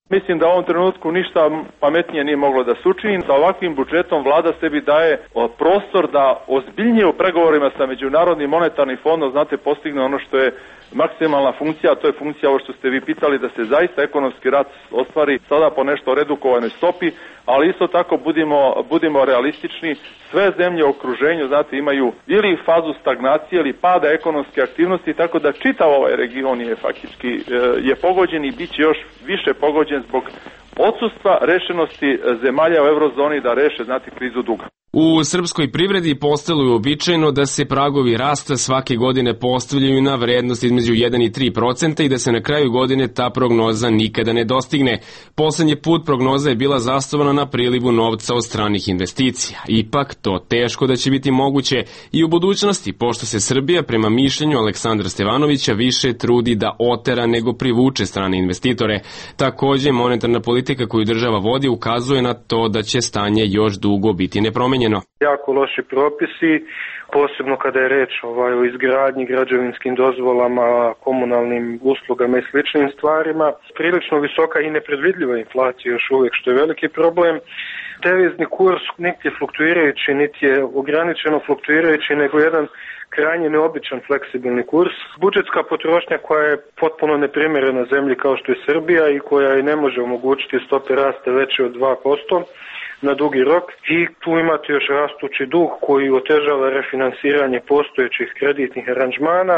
Mislim da u ovom trenutku ništa pametnije nije moglo da se učini. Sa ovakvim budžetom vlada sebi daje prostor da ozbiljnije u pregovorima sa Međunarodnim monetarnim fondom, znate, postigne ono što je maksimalna funkcija, a to je funkcija ovo što ste vi pitali, da se zaista ekonomski rast ostvari sada po nešto redukovanoj stopi, ali isto tako budimo, budimo realistični. Sve zemlje u okruženju, znate, imaju ili fazu stagnacije ili pada ekonomske aktivnosti, tako da čitav ovaj region je faktički je pogođen i bit će još više pogođen zbog odsustva rešenosti zemalja u eurozoni da reše, znate, krizu duga. U srpskoj privredi postalo je uobičajeno da se pragovi rasta svake godine postavljaju na vrednost između jedan i tri procenta i da se na kraju godine ta prognoza nikada ne dostigne. Poslednji put prognoza je bila zasnovana na prilivu novca od stranih investicija. Ipak to teško da će biti moguće i u budućnosti, pošto se Srbija prema mišljenju Aleksandra Stevanovića više trudi da otera nego privuče strane investitore. Takođe, monetarna politika koju država vodi ukazuje na to da će stanje još dugo biti nepromenjeno. Jako loši propisi, posebno kada je reč ovaj, o izgradnji, građevinskim dozvolama, komunalnim uslugama i sličnim stvarima. Prilično visoka i nepredvidljiva inflacija još uvijek, što je veliki problem. Devizni kurs niti je fluktuirajući, niti je ograničeno fluktuirajući, nego jedan krajnje neobičan fleksibilni kurs. Budžetska potrošnja koja je potpuno neprimjerena zemlji kao što je Srbija i koja i ne može omogućiti stope rasta veće od dva posto. Na dugi rok i tu imate još rastući dug koji otežava refinansiranje postojećih kreditnih aranžmana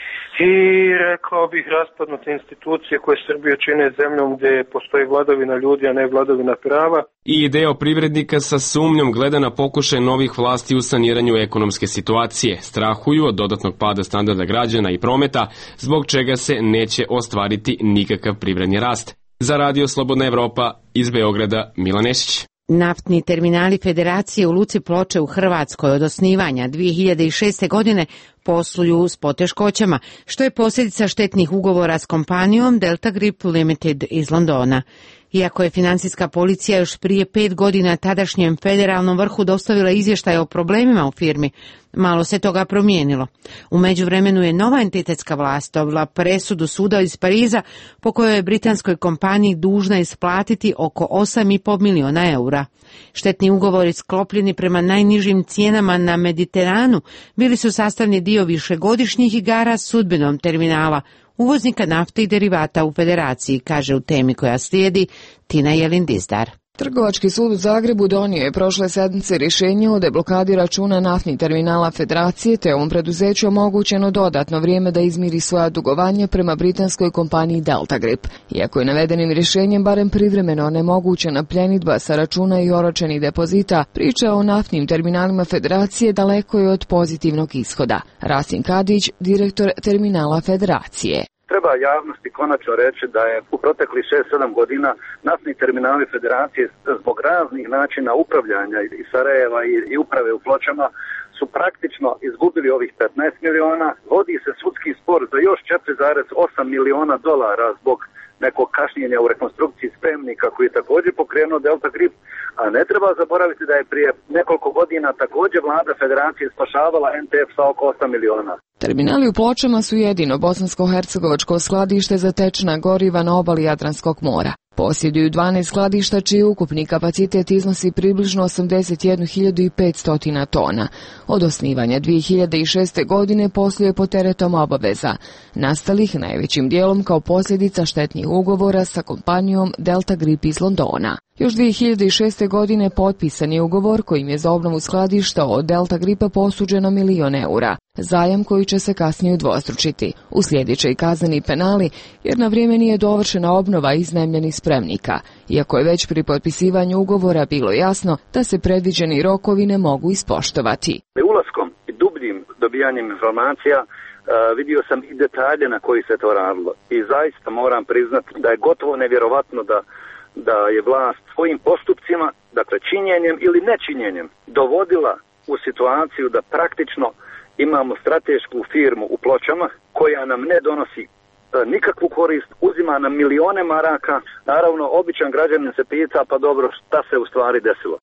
i rekao bih raspadnute institucije koje Srbiju čine zemljom gdje postoji vladavina ljudi, a ne vladavina prava. I deo privrednika sa sumnjom gleda na pokušaj novih vlasti u saniranju ekonomske situacije. Strahuju od dodatnog pada standarda građana i prometa, zbog čega se neće ostvariti nikakav privredni rast. Za Radio Slobodna Evropa iz Beograda, Milan Nešić. Naftni terminali Federacije u Luci Ploče u Hrvatskoj od osnivanja dvije hiljade šeste. godine posluju s poteškoćama, što je posljedica štetnih ugovora s kompanijom Delta Grip Limited iz Londona. Iako je financijska policija još prije pet godina tadašnjem federalnom vrhu dostavila izvještaje o problemima u firmi, malo se toga promijenilo. U međuvremenu je nova entitetska vlast dobila presudu suda iz Pariza po kojoj je britanskoj kompaniji dužna isplatiti oko osam i pol miliona eura. Štetni ugovori sklopljeni prema najnižim cijenama na Mediteranu bili su sastavni dio višegodišnjih igara s sudbinom terminala, uvoznika nafte i derivata u Federaciji, kaže u temi koja slijedi Tina Jelin-Dizdar. Trgovački sud u Zagrebu donio je prošle sedmice rješenje o deblokadi računa naftnih terminala Federacije, te ovom preduzeću omogućeno dodatno vrijeme da izmiri svoja dugovanja prema britanskoj kompaniji Delta Grip. Iako je navedenim rješenjem barem privremeno onemogućena pljenidba sa računa i oročenih depozita, priča o naftnim terminalima Federacije daleko je od pozitivnog ishoda. Rasim Kadić, direktor terminala Federacije. Treba javnosti konačno reći da je u proteklih šest sedam godina naftni terminali Federacije zbog raznih načina upravljanja iz Sarajeva i uprave u Pločama su praktično izgubili ovih petnaest miliona. Vodi se sudski spor za još četiri zarez osam miliona dolara zbog nekog kašnjenja u rekonstrukciji spremnika koji je također pokrenuo Delta Grip, a ne treba zaboraviti da je prije nekoliko godina također vlada Federacije spašavala N T F sa oko osam miliona. Terminali u Pločama su jedino bosansko-hercegovačko skladište za tečna goriva na obali Jadranskog mora. Posjeduju dvanaest skladišta čiji ukupni kapacitet iznosi približno osamdeset jednu hiljadu petsto tona. Od osnivanja dvije hiljade šeste. godine posluje pod teretom obaveza, nastalih najvećim dijelom kao posljedica štetnih ugovora sa kompanijom Delta Grip iz Londona. Još dvije hiljade šeste. godine potpisan je ugovor kojim je za obnovu skladišta od Delta Gripa posuđeno milion eura, zajam koji će se kasnije udvostručiti. Uslijedit će i kazneni penali jer na vrijeme nije dovršena obnova iznajmljenih spremnika, iako je već pri potpisivanju ugovora bilo jasno da se predviđeni rokovi ne mogu ispoštovati. Ulaskom i dubljim dobijanjem informacija uh, vidio sam i detalje na koji se to radilo i zaista moram priznati da je gotovo nevjerovatno da da je vlast svojim postupcima, dakle činjenjem ili nečinjenjem, dovodila u situaciju da praktično imamo stratešku firmu u Pločama koja nam ne donosi e, nikakvu korist, uzima nam milione maraka. Naravno, običan građanin se pita, pa dobro, šta se u stvari desilo.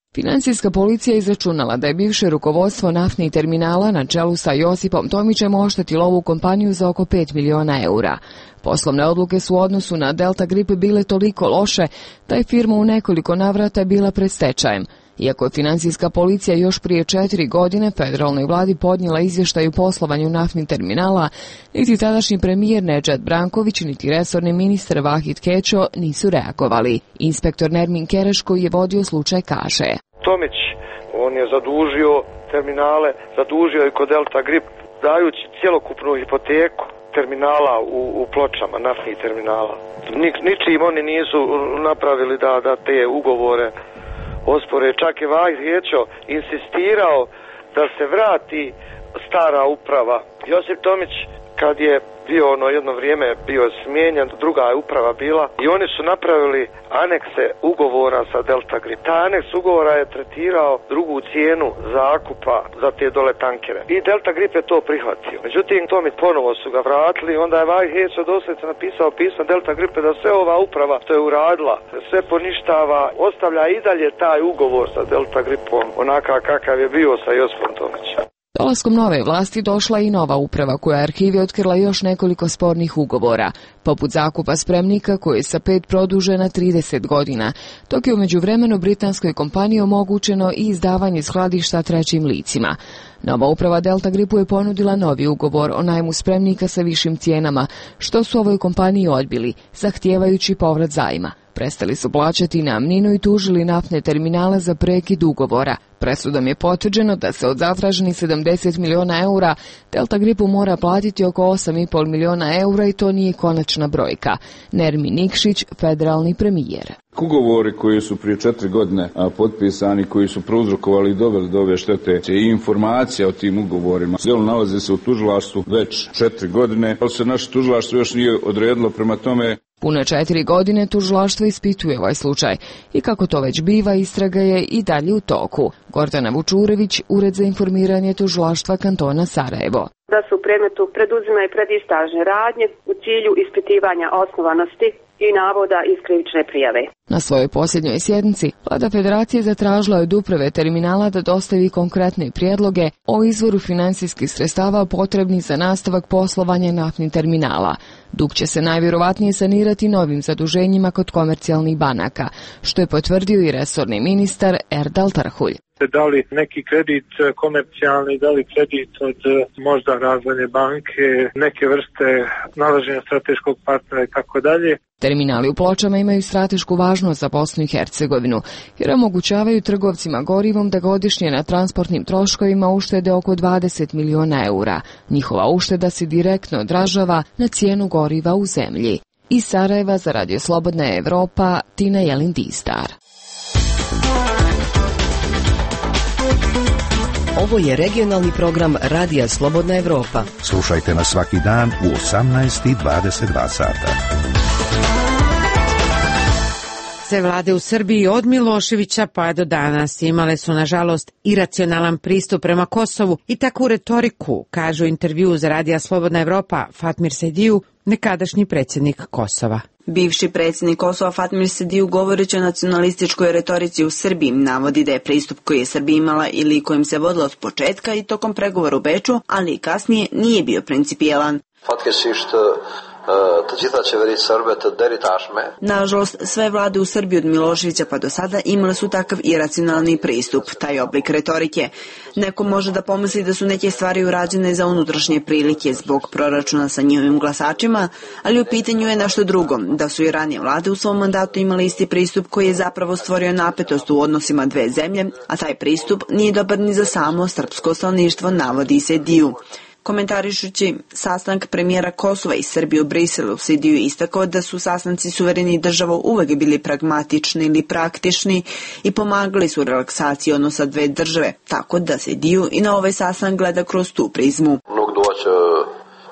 Financijska policija izračunala da je bivše rukovodstvo naftnih terminala na čelu sa Josipom Tomićem oštetilo ovu kompaniju za oko pet miliona eura. Poslovne odluke su u odnosu na Delta Grip bile toliko loše da je firma u nekoliko navrata bila pred stečajem. Iako je financijska policija još prije četiri godine federalnoj vladi podnijela izvještaj o poslovanju naftnih terminala, niti tadašnji premijer Nedžad Branković, niti resorni ministar Vahid Kećo nisu reagovali. Inspektor Nermin Kereš, koji je vodio slučaj, kaže: Tomić, on je zadužio terminale, zadužio i kod Delta Grip, dajući cjelokupnu hipoteku terminala u, u Pločama, naftnih terminala. Nik, ničim oni nisu napravili da, da te ugovore ospore. Čak je Vahid Kećo insistirao da se vrati stara uprava. Josip Tomić, kad je bio ono jedno vrijeme bio smijenjen, druga je uprava bila i oni su napravili anekse ugovora sa Delta Grip. Ta aneks ugovora je tretirao drugu cijenu zakupa za te dole tankere. I Delta Grip je to prihvatio. Međutim, Tomić ponovo su ga vratili, onda je Vahid Kećo doslovce napisao pismo Delta Gripe da sve ova uprava što je uradila, sve poništava, ostavlja i dalje taj ugovor sa Delta Gripom, onaka kakav je bio sa Josipom Tomićem. Dolaskom nove vlasti došla i nova uprava koja je arhivi otkrila još nekoliko spornih ugovora, poput zakupa spremnika koji je sa pet produžen na trideset godina, dok je u međuvremenu britanskoj kompaniji omogućeno i izdavanje skladišta trećim licima. Nova uprava Delta Gripu je ponudila novi ugovor o najmu spremnika sa višim cijenama, što su ovoj kompaniji odbili, zahtijevajući povrat zajma. Prestali su plaćati najamninu i tužili naftne terminale za prekid ugovora. Presudom je potvrđeno da se od zatraženih sedamdeset miliona eura Delta Gripu mora platiti oko osam i po miliona eura i to nije konačna brojka. Nermin Nikšić, federalni premijer. Ugovori koji su prije četiri godine a, potpisani, koji su prouzrokovali i doveli do ove štete i informacija o tim ugovorima, djelo nalazi se u tužilaštvu već četiri godine, ali se naše tužilaštvo još nije odredilo, prema tome. Puno četiri godine tužilaštvo ispituje ovaj slučaj i kako to već biva, istraga je i dalje u toku. Gordana Vučurević, Ured za informiranje tužilaštva kantona Sarajevo. Da su u predmetu preduzimaju predistražne radnje u cilju ispitivanja osnovanosti i navoda iz krivične prijave. Na svojoj posljednjoj sjednici Vlada Federacije zatražila od uprave terminala da dostavi konkretne prijedloge o izvoru financijskih sredstava potrebnih za nastavak poslovanja naftnih terminala. Dug će se najvjerovatnije sanirati novim zaduženjima kod komercijalnih banaka, što je potvrdio i resorni ministar Erdal Tarhulj. Da li neki kredit komercijalni, da li kredit od možda Razvojne banke, neke vrste nalaženja strateškog partnera i tako dalje. Terminali u Pločama imaju stratešku važnost za Bosnu i Hercegovinu, jer omogućavaju trgovcima gorivom da godišnje na transportnim troškovima uštede oko dvadeset miliona eura. Njihova ušteda se direktno odražava na cijenu goriva u zemlji. Iz Sarajeva za Radio Slobodna Evropa, Tina Jelin Distar. Ovo je regionalni program Radija Slobodna Evropa. Slušajte nas svaki dan u osamnaest i dvadeset dva sata. Sve vlade u Srbiji od Miloševića pa do danas imale su nažalost iracionalan pristup prema Kosovu i takvu retoriku, kažu u intervju za Radija Slobodna Evropa Fatmir Sediju, nekadašnji predsjednik Kosova. Bivši predsjednik Kosova Fatmir Sediju, govoreći o nacionalističkoj retorici u Srbiji, navodi da je pristup koji je Srbija imala ili kojim se vodila od početka i tokom pregovora u Beču, ali i kasnije, nije bio principijelan. Nažalost, sve vlade u Srbiji od Miloševića pa do sada imale su takav iracionalni pristup, taj oblik retorike. Neko može da pomisli da su neke stvari urađene za unutrašnje prilike zbog proračuna sa njihovim glasačima, ali u pitanju je nešto drugo, da su i ranije vlade u svom mandatu imali isti pristup koji je zapravo stvorio napetost u odnosima dve zemlje, a taj pristup nije dobar ni za samo srpsko stanovništvo, navodi Sediju. Komentarišući sastanak premijera Kosova i Srbije u Briselu, Sediju istakao da su sastanci suverenih država uvek bili pragmatični ili praktični i pomagali su relaksaciji odnosa dve države, tako da Sediju i na ovaj sastanak gleda kroz tu prizmu.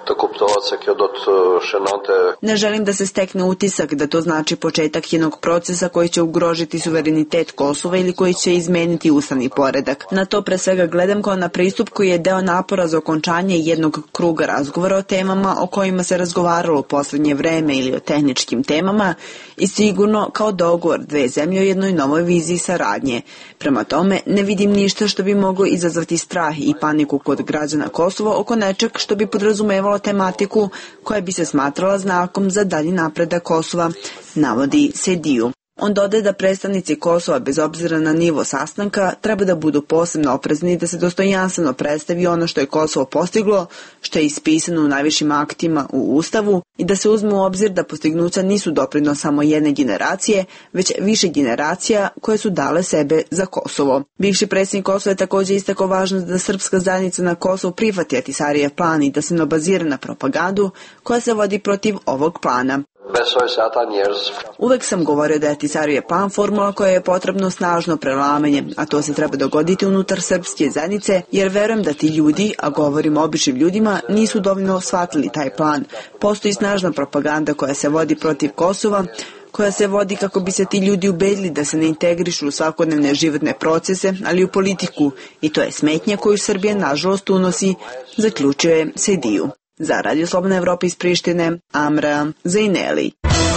Ne želim da se stekne utisak da to znači početak jednog procesa koji će ugrožiti suverenitet Kosova ili koji će izmeniti ustavni poredak. Na to pre svega gledam kao na pristup koji je deo napora za okončanje jednog kruga razgovora o temama o kojima se razgovaralo u poslednje vreme ili o tehničkim temama i sigurno kao dogovor dve zemlje o jednoj novoj viziji saradnje. Prema tome, ne vidim ništa što bi moglo izazvati strah i paniku kod građana Kosova oko nečeg što bi podrazumevalo tematiku koja bi se smatrala znakom za dalji napredak Kosova, navodi Sediju. On dodaje da predstavnici Kosova, bez obzira na nivo sastanka, treba da budu posebno oprezni da se dostojanstveno predstavi ono što je Kosovo postiglo, što je ispisano u najvišim aktima u Ustavu i da se uzme u obzir da postignuća nisu doprinos samo jedne generacije, već više generacija koje su dale sebe za Kosovo. Bivši predsjednik Kosova je također istakao važnost da srpska zajednica na Kosovu prihvati Ahtisarijev plan i da se ne bazira na propagandu koja se vodi protiv ovog plana. Uvek sam govorio da je Ahtisarijev plan formula koja je potrebno snažno prelamanje, a to se treba dogoditi unutar srpske zajednice, jer verujem da ti ljudi, a govorim o običnim ljudima, nisu dovoljno shvatili taj plan. Postoji snažna propaganda koja se vodi protiv Kosova, koja se vodi kako bi se ti ljudi ubedili da se ne integrišu u svakodnevne životne procese, ali u politiku, i to je smetnja koju Srbija nažalost unosi, zaključio je Sediju. Za Radio Slobodna Evropa iz Prištine, Amra Zaineli.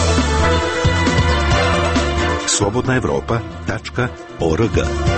slobodna evropa tačka org.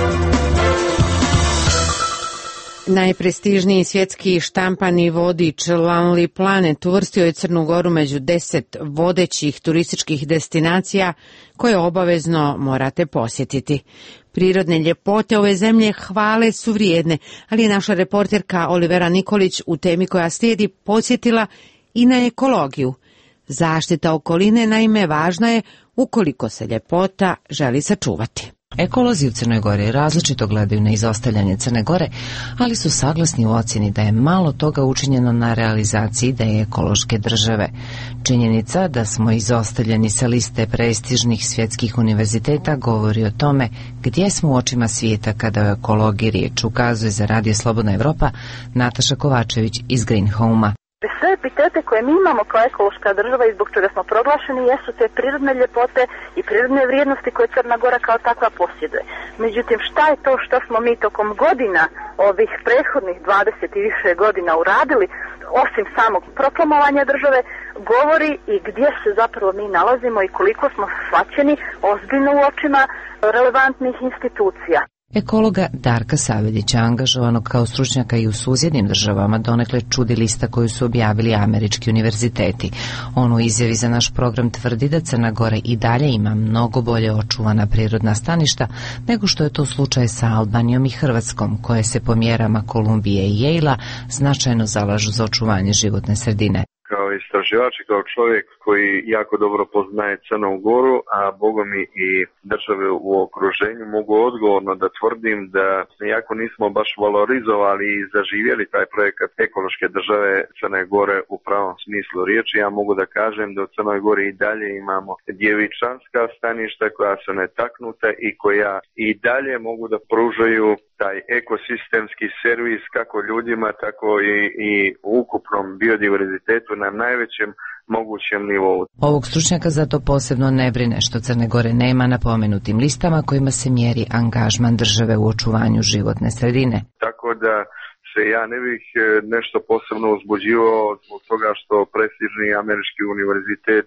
Najprestižniji svjetski štampani vodič Lonely Planet uvrstio je Crnu Goru među deset vodećih turističkih destinacija koje obavezno morate posjetiti. Prirodne ljepote ove zemlje hvale su vrijedne, ali je naša reporterka Olivera Nikolić u temi koja slijedi podsjetila i na ekologiju. Zaštita okoline naime važna je ukoliko se ljepota želi sačuvati. Ekolozi u Crnoj Gori različito gledaju na izostavljanje Crne Gore, ali su saglasni u ocjeni da je malo toga učinjeno na realizaciji da je ekološke države. Činjenica da smo izostavljeni sa liste prestižnih svjetskih univerziteta govori o tome gdje smo u očima svijeta kada o ekologiji riječ, ukazuje za Radio Slobodna Evropa Nataša Kovačević iz Green Home-a. Sve epitete koje mi imamo kao ekološka država i zbog čega smo proglašeni jesu te prirodne ljepote i prirodne vrijednosti koje Crna Gora kao takva posjeduje. Međutim, šta je to što smo mi tokom godina, ovih prethodnih dvadeset i više godina uradili, osim samog proklamovanja države, govori i gdje se zapravo mi nalazimo i koliko smo shvaćeni ozbiljno u očima relevantnih institucija. Ekologa Darka Saveljića, angažovanog kao stručnjaka i u susjednim državama, donekle čudi lista koju su objavili američki univerziteti. On u izjavi za naš program tvrdi da Crna Gora i dalje ima mnogo bolje očuvana prirodna staništa nego što je to slučaj sa Albanijom i Hrvatskom, koje se po mjerama Kolumbije i Yale-a značajno zalažu za očuvanje životne sredine. Kao istraživač i kao čovjek koji jako dobro poznaje Crnu Goru, a bogomi i države u okruženju, mogu odgovorno da tvrdim da jako nismo baš valorizovali i zaživjeli taj projekat ekološke države Crne Gore u pravom smislu riječi. Ja mogu da kažem da u Crnoj Gori i dalje imamo djevičanska staništa koja su netaknuta i koja i dalje mogu da pružaju taj ekosistemski servis kako ljudima, tako i, i u ukupnom biodiverzitetu na najvećem mogućem nivou. Ovog stručnjaka zato posebno ne brine što Crne Gore nema na pomenutim listama kojima se mjeri angažman države u očuvanju životne sredine. Tako da se ja ne bih nešto posebno uzbuđivao zbog toga što prestižni američki univerzitet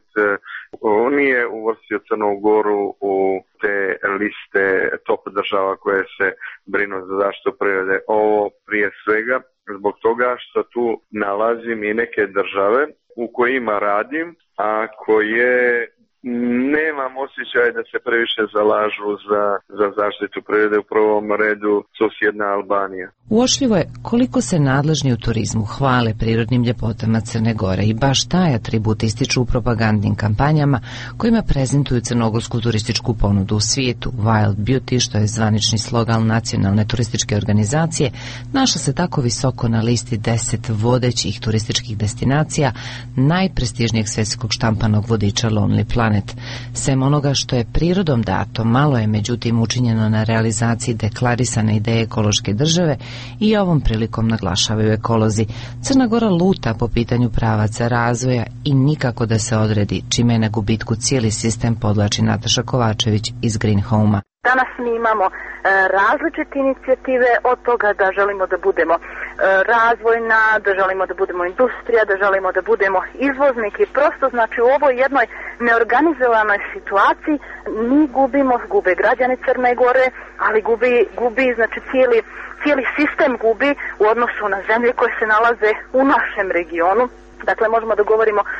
on nije uvrstio Crnu Goru u te liste top država koje se brinu za zaštitu prirode. Ovo prije svega zbog toga što tu nalazim i neke države u kojima radim, a koje nemam osjećaj da se previše zalažu za, za zaštitu prirode, u prvom redu susjedna Albanija. Uočljivo je koliko se nadležni u turizmu hvale prirodnim ljepotama Crne Gore i baš taj atribut ističu u propagandnim kampanjama kojima prezentuju crnogorsku turističku ponudu u svijetu. Wild Beauty, što je zvanični slogan nacionalne turističke organizacije, našla se tako visoko na listi deset vodećih turističkih destinacija najprestižnijeg svjetskog štampanog vodiča Lonely Planet. Sam Sem onoga što je prirodom dato, malo je međutim učinjeno na realizaciji deklarisane ideje ekološke države i ovom prilikom naglašavaju ekolozi. Crna Gora luta po pitanju pravaca razvoja i nikako da se odredi, čime je na gubitku cijeli sistem, podlači Nataša Kovačević iz Green Home-a. Danas mi imamo e, različite inicijative od toga da želimo da budemo e, razvojna, da želimo da budemo industrija, da želimo da budemo izvoznik i prosto znači u ovoj jednoj neorganizovanoj situaciji mi gubimo, gube građani Crne Gore, ali gubi, gubi znači cijeli, cijeli sistem gubi u odnosu na zemlje koje se nalaze u našem regionu. Dakle, možemo da govorimo uh,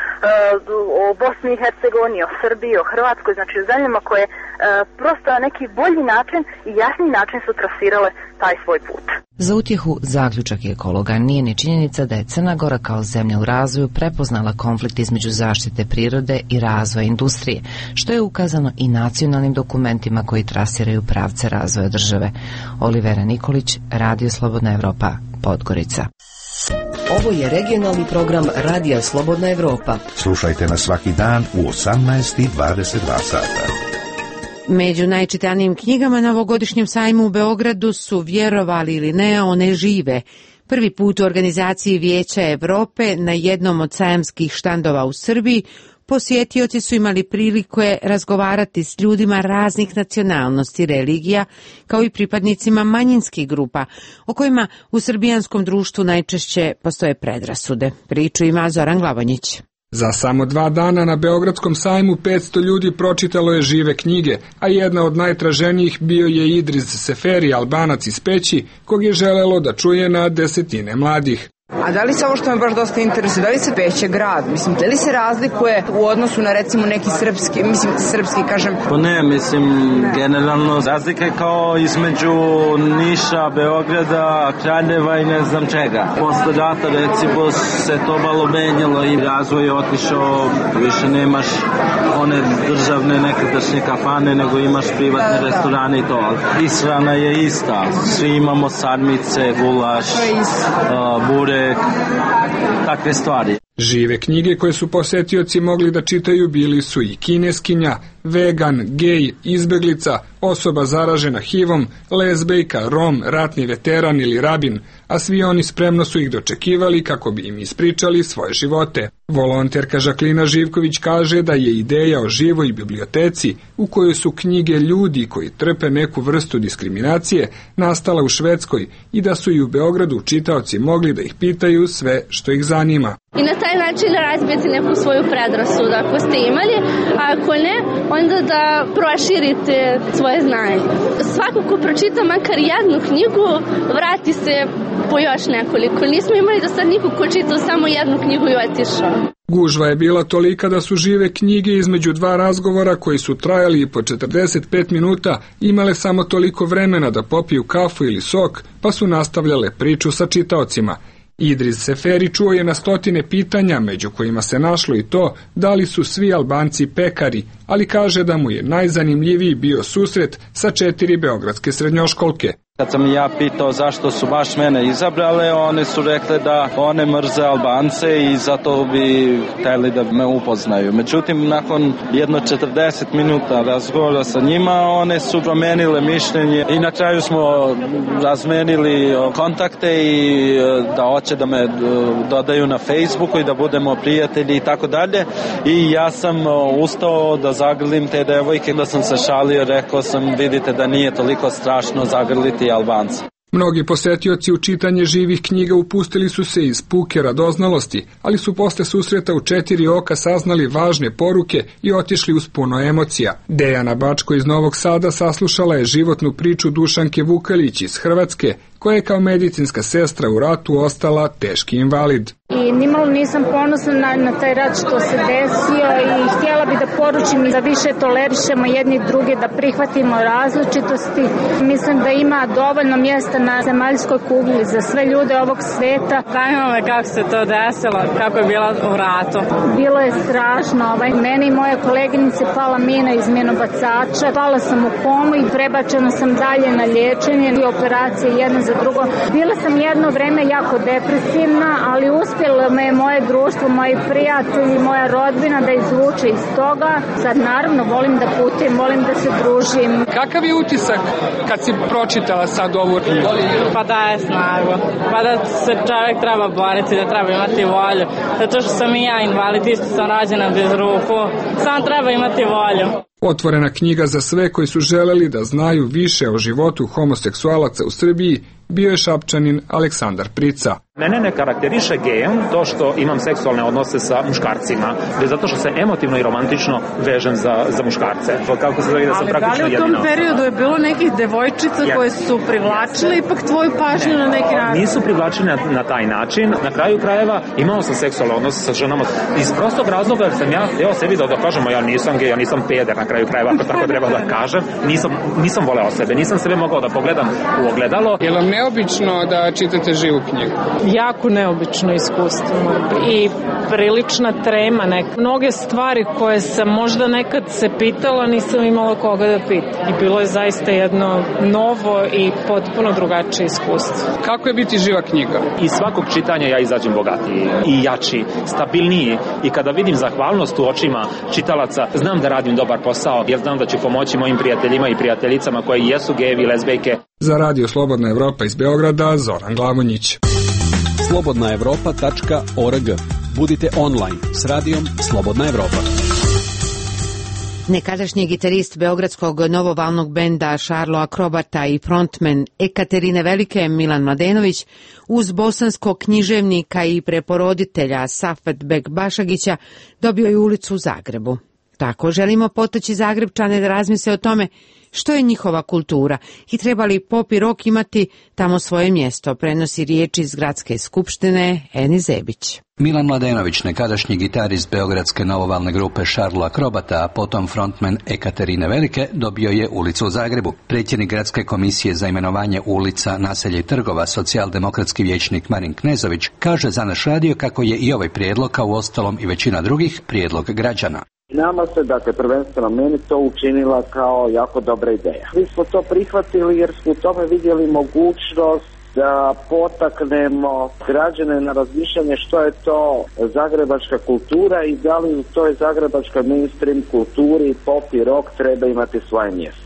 o Bosni i Hercegovini, o Srbiji, o Hrvatskoj, znači o zemljama koje uh, prosto na neki bolji način i jasni način su trasirale taj svoj put. Za utjehu zaključak ekologa nije ni činjenica da je Crna Gora kao zemlja u razvoju prepoznala konflikt između zaštite prirode i razvoja industrije, što je ukazano i nacionalnim dokumentima koji trasiraju pravce razvoja države. Olivera Nikolić, Radio Slobodna Evropa, Podgorica. Ovo je regionalni program Radija Slobodna Evropa. Slušajte nas svaki dan u osamnaest i dvadeset dva sata. Među najčitanijim knjigama na ovogodišnjem sajmu u Beogradu su, vjerovali ili ne, one žive. Prvi put u organizaciji Vijeća Evrope na jednom od sajamskih štandova u Srbiji posjetioci su imali prilike razgovarati s ljudima raznih nacionalnosti, religija, kao i pripadnicima manjinskih grupa, o kojima u srbijanskom društvu najčešće postoje predrasude. Priču ima Zoran Glavonjić. Za samo dva dana na Beogradskom sajmu petsto ljudi pročitalo je žive knjige, a jedna od najtraženijih bio je Idris Seferi, Albanac iz Peći, kog je želelo da čuje na desetine mladih. A da li se ovo što me baš dosta interesuje, da li se Peća grad, mislim, da li se razlikuje u odnosu na recimo neki srpski, mislim srpski kažem? Pa ne, mislim, ne. Generalno razlike kao između Niša, Beograda, Kraljeva i ne znam čega. Posle rata recimo se to malo menjalo i razvoj je otišao, više nemaš one državne nekadašnje kafane, nego imaš privatne da, da, restorane i to. Ishrana je ista, svi imamo sarmice, gulaš, uh, bure, takve stvari. Žive knjige koje su posetioci mogli da čitaju bili su i kineskinja, vegan, gej, izbeglica, osoba zaražena H I V-om, lezbejka, rom, ratni veteran ili rabin, a svi oni spremno su ih dočekivali kako bi im ispričali svoje živote. Volonterka Žaklina Živković kaže da je ideja o živoj biblioteci u kojoj su knjige ljudi koji trpe neku vrstu diskriminacije nastala u Švedskoj i da su i u Beogradu čitaoci mogli da ih pitaju sve što ih zanima. I na taj način razbijete neku svoju predrasudu ako ste imali, a ako ne, onda da proširite svoje znanje. Svako ko pročita makar jednu knjigu, vrati se po još nekoliko. Nismo imali do sad nikog ko čitao samo jednu knjigu i otišao. Gužva je bila tolika da su žive knjige između dva razgovora koji su trajali i po četrdeset pet minuta imale samo toliko vremena da popiju kafu ili sok, pa su nastavljale priču sa čitaocima. Idris Seferi čuo je na stotine pitanja, među kojima se našlo i to da li su svi Albanci pekari, ali kaže da mu je najzanimljiviji bio susret sa četiri beogradske srednjoškolke. Kad sam ja pitao zašto su baš mene izabrale, one su rekle da one mrze Albance i zato bi hteli da me upoznaju. Međutim, nakon jedno četrdeset minuta razgovora sa njima, one su promenile mišljenje i na kraju smo razmenili kontakte i da hoće da me dodaju na Facebooku i da budemo prijatelji i tako dalje. I ja sam ustao da zagrlim te devojke, da sam se šalio, rekao sam vidite da nije toliko strašno zagrliti Albanci. Mnogi posetioci u čitanje živih knjiga upustili su se iz puke radoznalosti, ali su posle susreta u četiri oka saznali važne poruke i otišli uz puno emocija. Dejana Bačko iz Novog Sada saslušala je životnu priču Dušanke Vukelić iz Hrvatske, koja je kao medicinska sestra u ratu ostala teški invalid. I nimalo nisam ponosna na, na taj rat što se desio i htjela bi da poručim da više tolerišemo jedni druge, da prihvatimo različitosti. Mislim da ima dovoljno mjesta na zemaljskoj kugli za sve ljude ovog sveta. Zanima me kako se to desilo, kako je bila u ratu. Bilo je strašno. Ovaj, meni i moje koleginice pala mina iz minobacača. Pala sam u komu i prebačena sam dalje na liječenje i operacije jedna za drugo. Bila sam jedno vreme jako depresivna, ali uspjelo me moje društvo, moji prijatelji, moja rodbina da izvuče iz toga. Sad naravno volim da putujem, volim da se družim. Kakav je utisak kad si pročitala sad ovu knjigu? Pa daje snagu. Pa da se čovjek treba boriti, da treba imati volju. Zato što sam i ja invalid, isto sam rađena bez ruku. Samo treba imati volju. Otvorena knjiga za sve koji su želeli da znaju više o životu homoseksualaca u Srbiji bio je Šapčanin Aleksandar Prica. Mene ne karakteriše gejem to što imam seksualne odnose sa muškarcima, već zato što se emotivno i romantično vežem za, za muškarce. Kako se zove da sam praktično jedina. Ali da li u tom periodu je bilo nekih devojčica ja. koje su privlačile ipak tvoju pažnju na neki način? Nisu privlačile na, na taj način. Na kraju krajeva imao sam seksualne odnose sa ženama iz prostog razloga jer sam ja htio sebi da dokažemo ja nisam gej, ja nisam peder na kraju krajeva, ako tako treba da kažem. Nisam, nisam voleo sebe, nisam sebe mogao da pogledam u ogledalo. Je li neobično da čitate živu knjigu? Jako neobično iskustvo i prilična trema. Nek. Mnoge stvari koje sam možda nekad se pitala nisam imala koga da pitam. I bilo je zaista jedno novo i potpuno drugačije iskustvo. Kako je biti živa knjiga? Iz svakog čitanja ja izađem bogatiji i jači, stabilniji i kada vidim zahvalnost u očima čitalaca, znam da radim dobar posao jer znam da ću pomoći mojim prijateljima i prijateljicama koji jesu gejevi, lezbejke. Za Radio Slobodna Evropa iz Beograda, Zoran Glavonjić. slobodna evropa tačka org. Budite online s radijom Slobodna Evropa. Nekadašnji gitarist beogradskog novovalnog benda Šarlo Akrobata i frontmen Ekaterine Velike Milan Mladenović uz bosanskog književnika i preporoditelja Safet Bek Bašagića dobio je ulicu u Zagrebu. Tako želimo potaći Zagrebčane da razmisle o tome što je njihova kultura i treba li pop i rock imati tamo svoje mjesto, prenosi riječi iz Gradske skupštine Eni Zebić. Milan Mladenović, nekadašnji gitarist beogradske novovalne grupe Šarlo Akrobata, a potom frontman Ekaterine Velike, dobio je ulicu u Zagrebu. Predsjednik Gradske komisije za imenovanje ulica, naselja i trgova, socijaldemokratski vijećnik Marin Knezović, kaže za naš radio kako je i ovaj prijedlog, kao uostalom i većina drugih, prijedlog građana. Nama se, dakle, prvenstveno meni to učinila kao jako dobra ideja. Mi smo to prihvatili jer smo u tome vidjeli mogućnost da potaknemo građane na razmišljanje što je to zagrebačka kultura i da li u toj zagrebačkoj mainstream kulturi pop i rock treba imati svoje mjesto.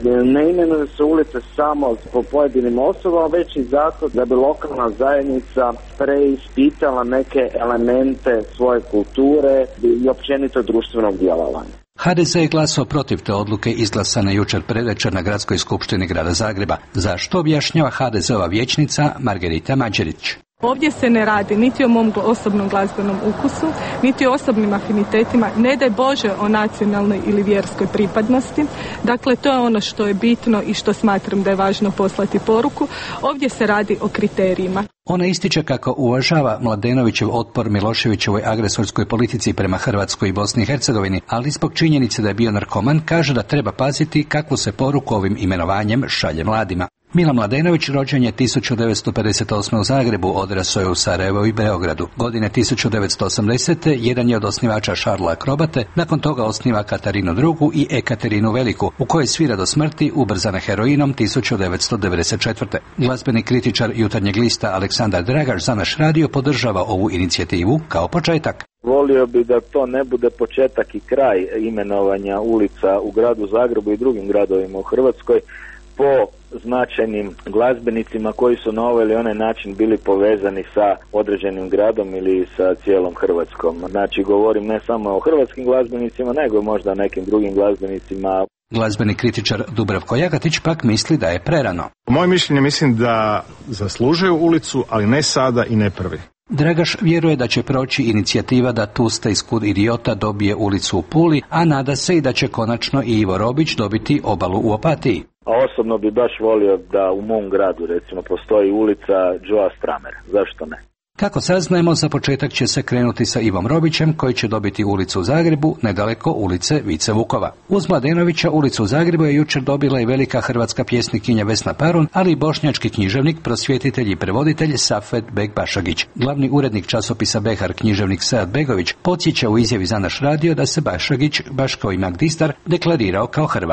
Ne imenuju se ulice samo po pojedinim osobama, već i zato da bi lokalna zajednica preispitala neke elemente svoje kulture i općenito društvenog djelovanja. ha de ze je glasao protiv te odluke izglasane jučer predvečer na Gradskoj skupštini grada Zagreba, za što objašnjava ha de zeova vijećnica Margarita Mađerić. Ovdje se ne radi niti o mom osobnom glazbenom ukusu, niti o osobnim afinitetima, ne daj Bože o nacionalnoj ili vjerskoj pripadnosti. Dakle, to je ono što je bitno i što smatram da je važno poslati poruku. Ovdje se radi o kriterijima. Ona ističe kako uvažava Mladenovićev otpor Miloševićevoj agresorskoj politici prema Hrvatskoj i Bosni i Hercegovini, ali zbog činjenice da je bio narkoman, kaže da treba paziti kakvu se poruku ovim imenovanjem šalje mladima. Milan Mladenović rođen je tisuću devetsto pedeset osme u Zagrebu, odrasao je u Sarajevu i Beogradu. Godine tisuću devetsto osamdesete jedan je od osnivača Šarla Akrobate, nakon toga osniva Katarinu drugu i Ekaterinu Veliku, u kojoj svira do smrti, ubrzana heroinom tisuću devetsto devedeset četvrte. Glazbeni kritičar Jutarnjeg lista Aleksandar Dragaš za naš radio podržava ovu inicijativu kao početak. Volio bi da to ne bude početak i kraj imenovanja ulica u gradu Zagrebu i drugim gradovima u Hrvatskoj po značajnim glazbenicima koji su na ovaj ili onaj način bili povezani sa određenim gradom ili sa cijelom Hrvatskom. Znači, govorim ne samo o hrvatskim glazbenicima, nego možda nekim drugim glazbenicima. Glazbeni kritičar Dubravko Jagatić pak misli da je prerano. Moje mišljenje mislim da zaslužuju ulicu, ali ne sada i ne prvi. Dragaš vjeruje da će proći inicijativa da Tusta iz Kud idiota dobije ulicu u Puli, a nada se i da će konačno i Ivo Robić dobiti obalu u Opatiji. A osobno bi baš volio da u mom gradu, recimo, postoji ulica Joa Stramera. Zašto ne? Kako saznajemo, za početak će se krenuti sa Ivom Robićem, koji će dobiti ulicu u Zagrebu, nedaleko ulice Vice Vukova. Uz Mladenovića ulicu u Zagrebu je jučer dobila i velika hrvatska pjesnikinja Vesna Parun, ali i bošnjački književnik, prosvjetitelj i prevoditelj Safet Bek Bašagić. Glavni urednik časopisa Behar, književnik Sead Begović, podsjeća u izjavi za naš radio da se Bašagić, baš kao i Magdistar, deklarirao kao Hrvat.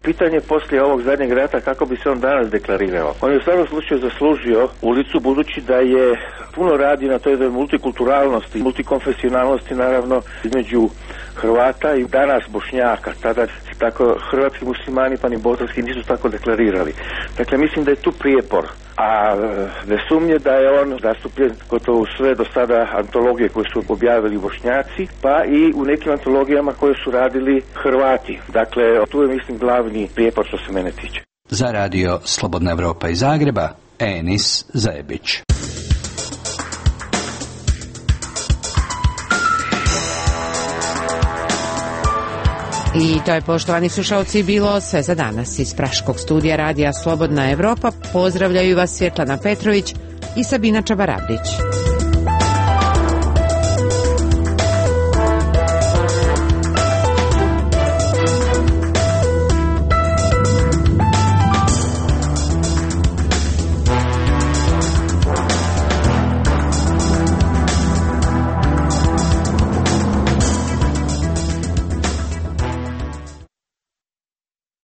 Pitanje poslije ovog zadnjeg rata kako bi se on danas deklarirao. On je u svakom slučaju zaslužio ulicu budući da je puno radio na toj multikulturalnosti, multikonfesionalnosti naravno između Hrvata i danas Bošnjaka. Tada tako hrvatski muslimani pa ni bosanski nisu tako deklarirali. Dakle, mislim da je tu prijepor. A ne sumnje da je on zastupljen gotovo sve do sada antologije koje su objavili Bošnjaci, pa i u nekim antologijama koje su radili Hrvati. Dakle, tu je mislim glavni prijepor što se mene tiče. Za radio Slobodna Evropa iz Zagreba, Enis Zajebić. I to je, poštovani slušalci, bilo sve za danas. Iz Praškog studija radija Slobodna Evropa pozdravljaju vas Svjetlana Petrović i Sabina Čabarabrić.